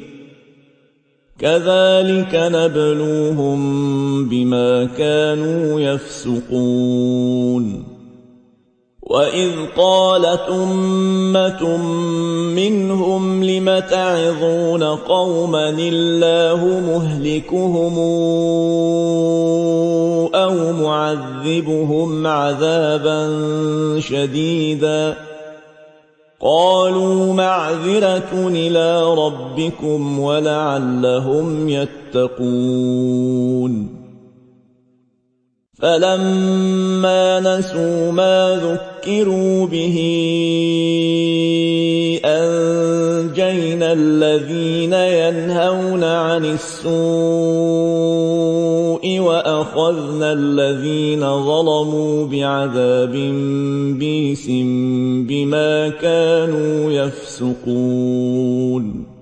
كذلك نبلوهم بما كانوا يفسقون وإذ قالت أمة منهم لم تعظون قوما الله مهلكهم أو معذبهم عذابا شديدا قالوا معذرة إلى ربكم ولعلهم يتقون فلما نسوا ما ذكروا به أن الذين ينهون عن السوء وأخذنا الذين ظلموا بعذاب بئيس بما كانوا يفسقون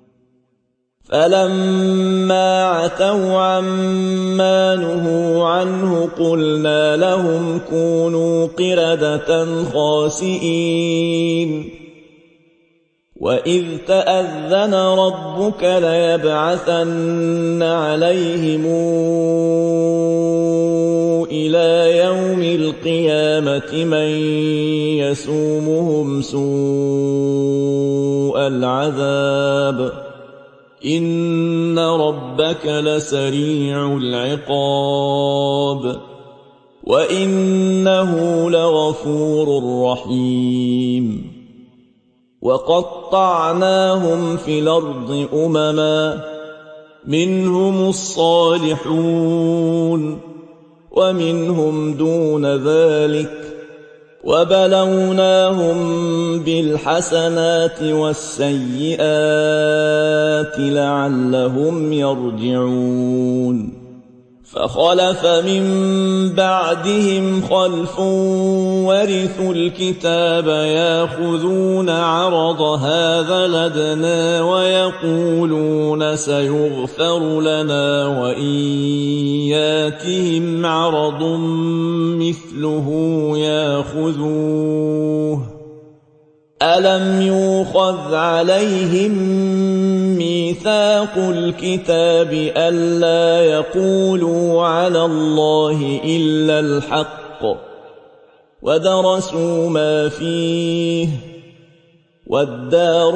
فلما عتوا عما نهوا عنه قلنا لهم كونوا قردة خاسئين وإذ تأذن ربك ليبعثن عليهم إلى يوم القيامة من يسومهم سوء العذاب إن ربك لسريع العقاب وإنه لغفور رحيم وقطعناهم في الأرض أمما منهم الصالحون ومنهم دون ذلك وبلوناهم بالحسنات والسيئات لعلهم يرجعون فخلف من بعدهم خلف ورثوا الكتاب ياخذون عرض هذا الأدنى ويقولون سيغفر لنا وإن ياتهم عرض مثله ياخذوه ألم يؤخذ عليهم ميثاق الكتاب ألا يقولوا على الله إلا الحق ودرسوا ما فيه والدار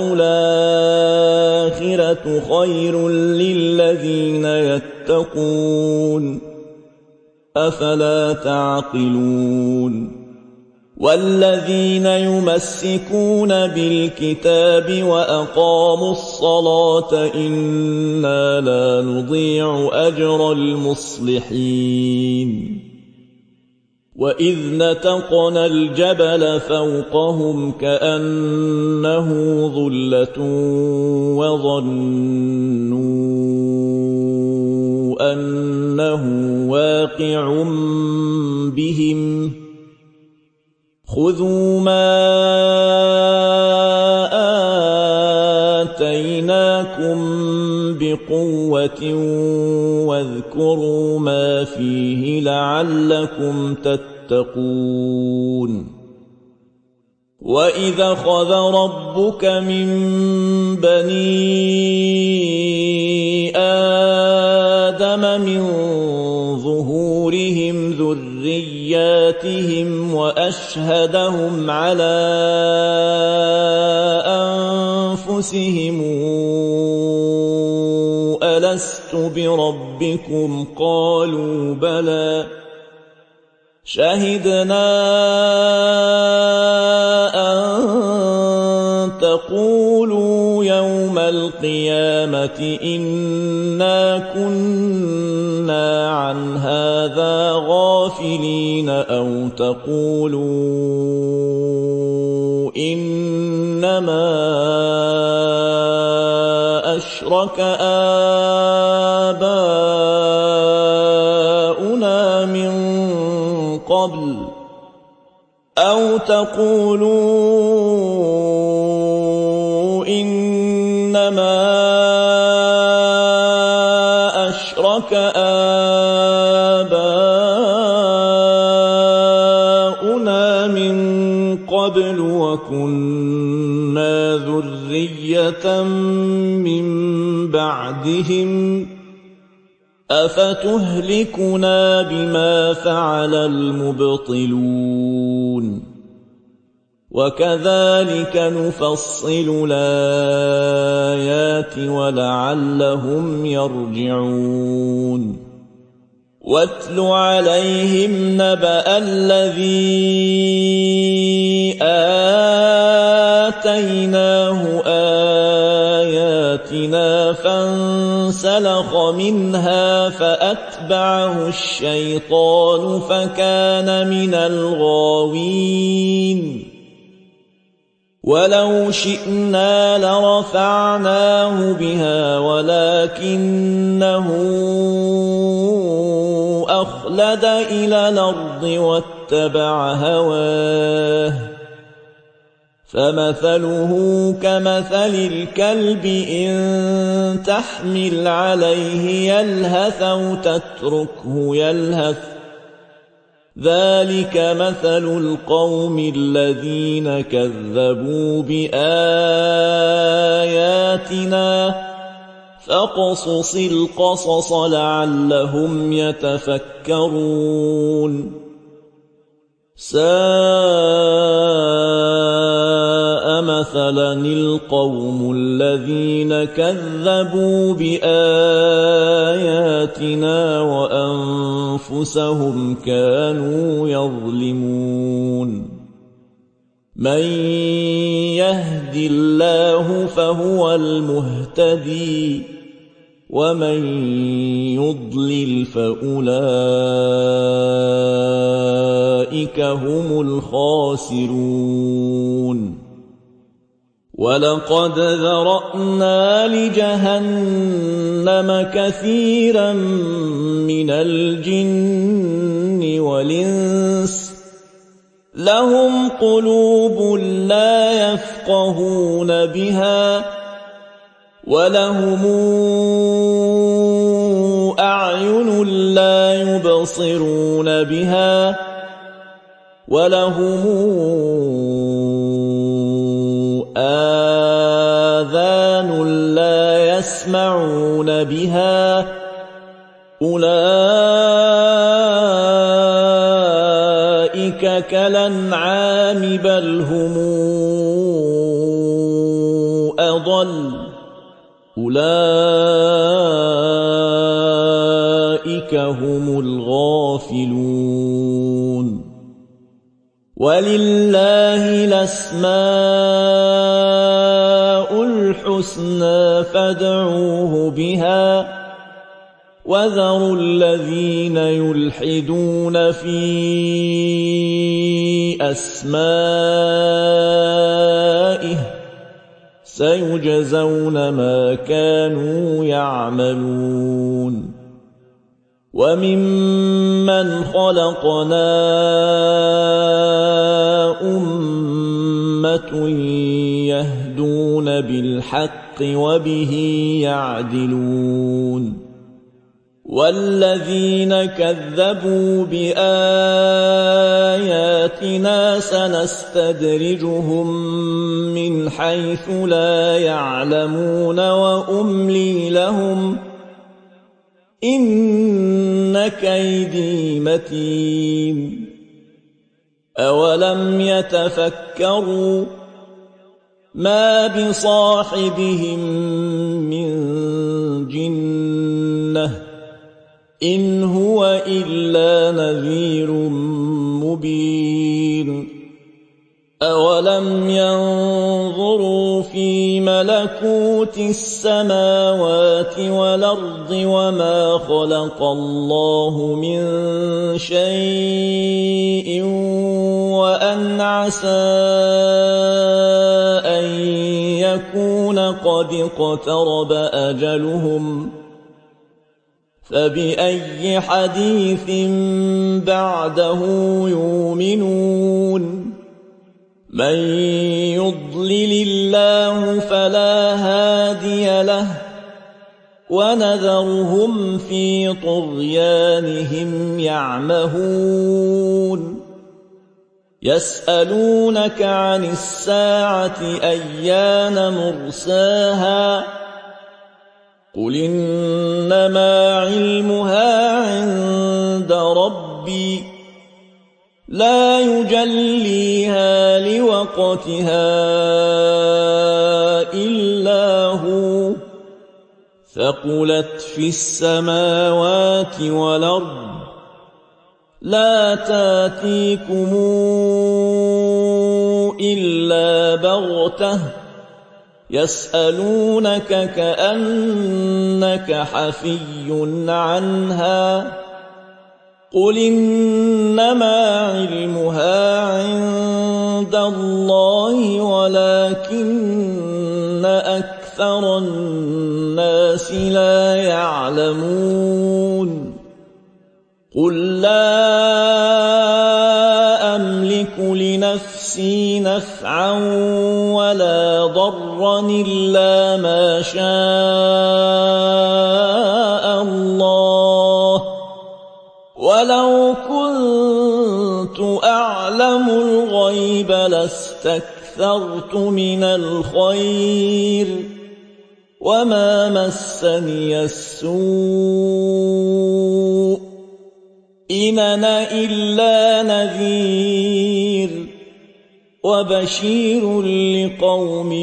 الآخرة خير للذين يتقون أفلا تعقلون والذين يمسكون بالكتاب وأقاموا الصلاة إنا لا نضيع أجر المصلحين وإذ نتقنا الجبل فوقهم كأنه ظلة وظنوا أنه واقع بهم خذوا ما آتيناكم بقوة واذكروا ما فيه لعلكم تتقون وإذا أخذ ربك من بني آدم من ظهورهم ذرياتهم وأشهدهم على أنفسهم ألست بربكم قالوا بلى شهدنا أن تقولوا يوم القيامة إنا كنا عن هذا غافلين أو تقولوا إنما أشرك آباؤنا من قبل أو تقولوا إنما أشرك آباؤنا من قبل وكنا ذرية من بعدهم أفتهلكنا بما فعل المبطلون وكذلك نفصل الآيات ولعلهم يرجعون واتل عليهم نبأ الذي آتيناه آياتنا فانسلخ منها فأتبعه الشيطان فكان من الغاوين ولو شئنا لرفعناه بها ولكنه أخلد إلى الأرض واتبع هواه فمثله كمثل الكلب إن تحمل عليه يلهث أو تتركه يلهث ذلك مثل القوم الذين كذبوا بآياتنا فاقصص القصص لعلهم يتفكرون ساء مثلا القوم الذين كذبوا بآياتنا وأنفسهم كانوا يظلمون من يهد الله فهو المهتدي ومن يضلل فأولئك هم الخاسرون ولقد ذرأنا لجهنم كثيرا من الجن والإنس لهم قلوب لا يفقهون بها ولهم أعين لا يبصرون بها ولهم آذان لا يسمعون بها أولئك كالأنعام بل هم أضل أولئك هم الغافلون ولله الأسماء الحسنى فادعوه بها وذروا الذين يلحدون في أسمائه سيجزون ما كانوا يعملون وممن خلقنا أمة يهدون بالحق وبه يعدلون والذين كذبوا بآياتنا سنستدرجهم من حيث لا يعلمون وأملي لهم إن كيدي متين أولم يتفكروا ما بصاحبهم من جنة إن هو إلا نذير مبين أولم ينظروا في ملكوت السماوات والأرض وما خلق الله من شيء وأن عسى أن يكون قد اقترب أجلهم فبأي حديث بعده يؤمنون من يضلل الله فلا هادي له ونذرهم في طغيانهم يعمهون يسألونك عن الساعة أيان مرساها قل إنما علمها عند ربي لا يجليها لوقتها إلا هو ثقلت في السماوات والأرض لا تاتيكم إلا بغتة يسألونك كأنك حفي عنها قل إنما علمها عند الله ولا أكثر الناس لا يعلمون قل لا أملك لنفسي نفعا ولا ضرا إلا ما شاء الله ولو كنت أعلم الغيب لاستكثرت من الخير وما مسني السوء إن أنا إلا نذير وبشير لقوم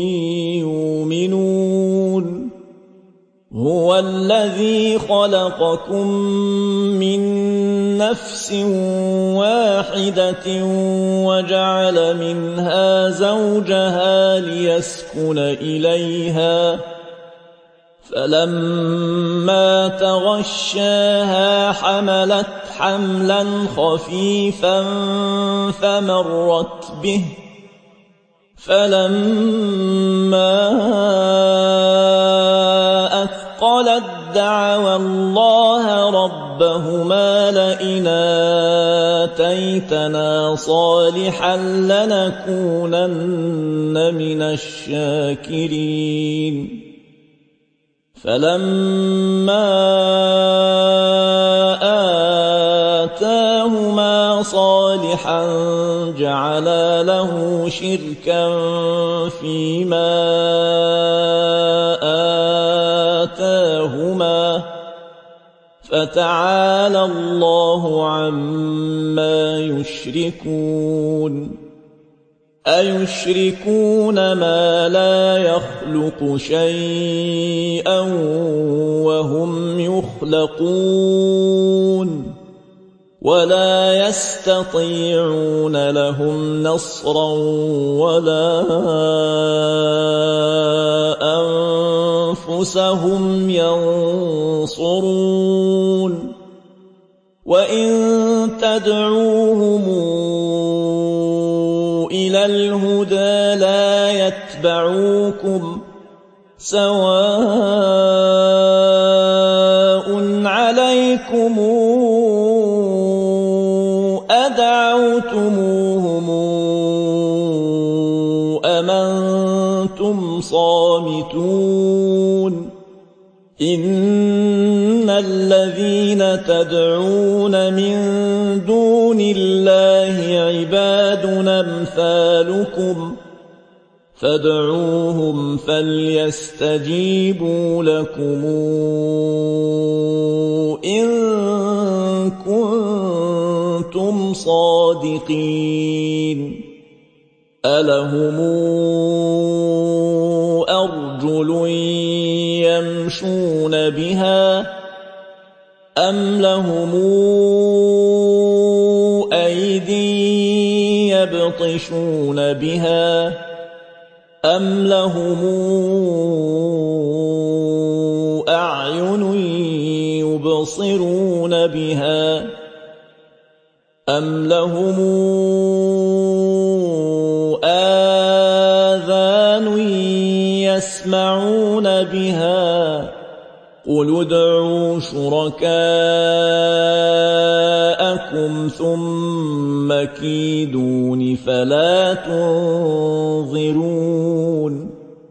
يؤمنون هو الذي خلقكم من نفس واحدة وجعل منها زوجها ليسكن إليها فلما تغشاها حملت حملا خفيفا فمرت به فلما أثقلت دعوا الله ربهما لئن آتيتنا صالحا لنكونن من الشاكرين فلما آتاهما صالحا جعلا له شركا فيما آتاهما فتعالى الله عما يشركون أيشركون ما لا يخلق شيئا وهم يخلقون ولا يستطيعون لهم نصرا ولا أنفسهم ينصرون وإن تدعوهم إلى الهدى لا يتبعوكم سواء عليكم أدعوتموهم أم أنتم صامتون إن الذين تدعون من دون الله عباد أمثالكم فادعوهم فليستجيبوا لكم إن كنتم صادقين ألهم أرجل يمشون بها أم لهم أيدي يبطشون بها أم لهم أعين يبصرون بها أم لهم آذان يسمعون بها قل ادعوا شركاءكم ثم كيدون فلا تنظرون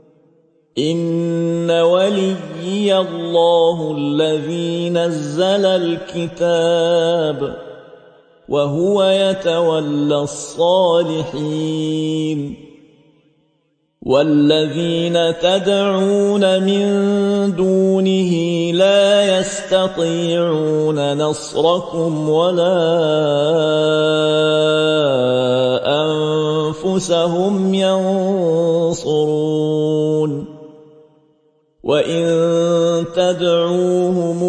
إن وليي الله الذي نزل الكتاب وهو يتولى الصالحين والذين تدعون من دونه لا يستطيعون نصركم ولا أنفسهم ينصرون وإن تدعوهم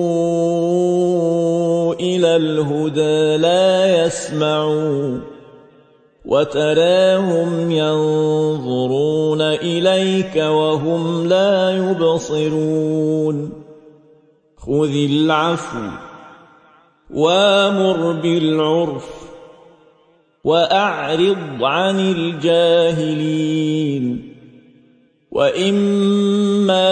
إلى الهدى لا يسمعون وتراهم ينظرون إليك وهم لا يبصرون خذ العفو وامر بالعرف وأعرض عن الجاهلين وَإِمَّا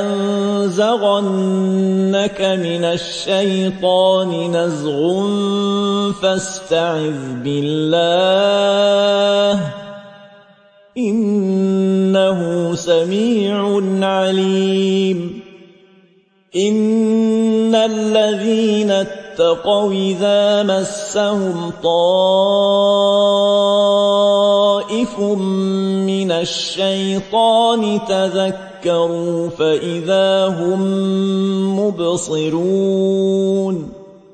يَنزَغَنَّكَ مِنَ الشَّيْطَانِ نَزْغٌ فَاسْتَعِذْ بِاللَّهِ ۖ إِنَّهُ سَمِيعٌ عَلِيمٌ إِنَّ الَّذِينَ اتَّقَوْا إِذَا مَسَّهُمْ طَائِفٌ مِّنَ الشَّيْطَانِ تَذَكَّرُوا فَإِذَا هُم مُّبْصِرُونَ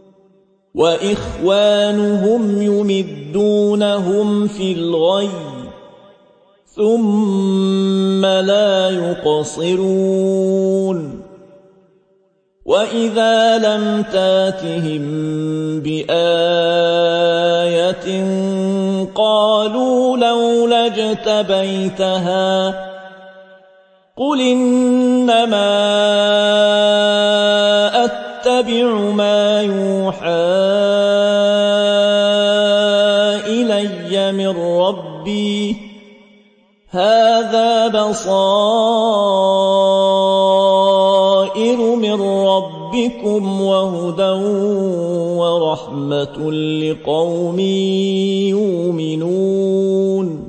وَإِخْوَانُهُمْ يُمِدُّونَهُمْ فِي الْغَيِّ ثُمَّ لَا يُقْصِرُونَ وَإِذَا لَمْ تَأْتِهِم بِآيَةٍ قَالُوا لَوْلَا اجْتَبَيْتَهَا قُلْ إِنَّمَا أَتَّبِعُ مَا يُوحَىٰ إِلَيَّ مِن رَّبِّي هَٰذَا بَصَائِرُ مِن رَّبِّكُمْ وَهُدًى وَرَحْمَةٌ لِّقَوْمٍ يُؤْمِنُونَ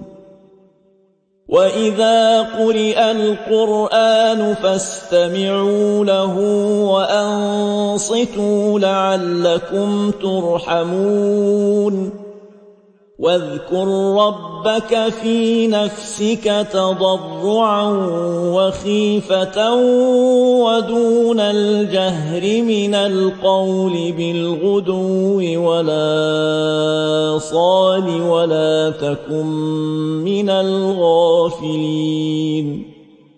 وَإِذَا قُرِئَ الْقُرْآنُ فَاسْتَمِعُوا لَهُ وَأَنصِتُوا لَعَلَّكُمْ تُرْحَمُونَ وَاذْكُر رَّبَّكَ فِي نَفْسِكَ تَضَرُّعًا وَخِيفَةً وَدُونَ الْجَهْرِ مِنَ الْقَوْلِ بِالْغُدُوِّ وَالْآصَالِ وَلَا تَكُن مِّنَ الْغَافِلِينَ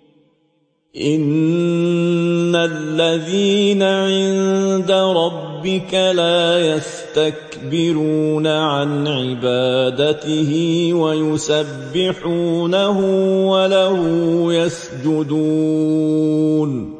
إِنَّ الَّذِينَ عِندَ رَبِّكَ لَا يَسْتَكْبِرُونَ عَنْ عِبَادَتِهِ وَيُسَبِّحُونَهُ وَلَهُ يَسْجُدُونَ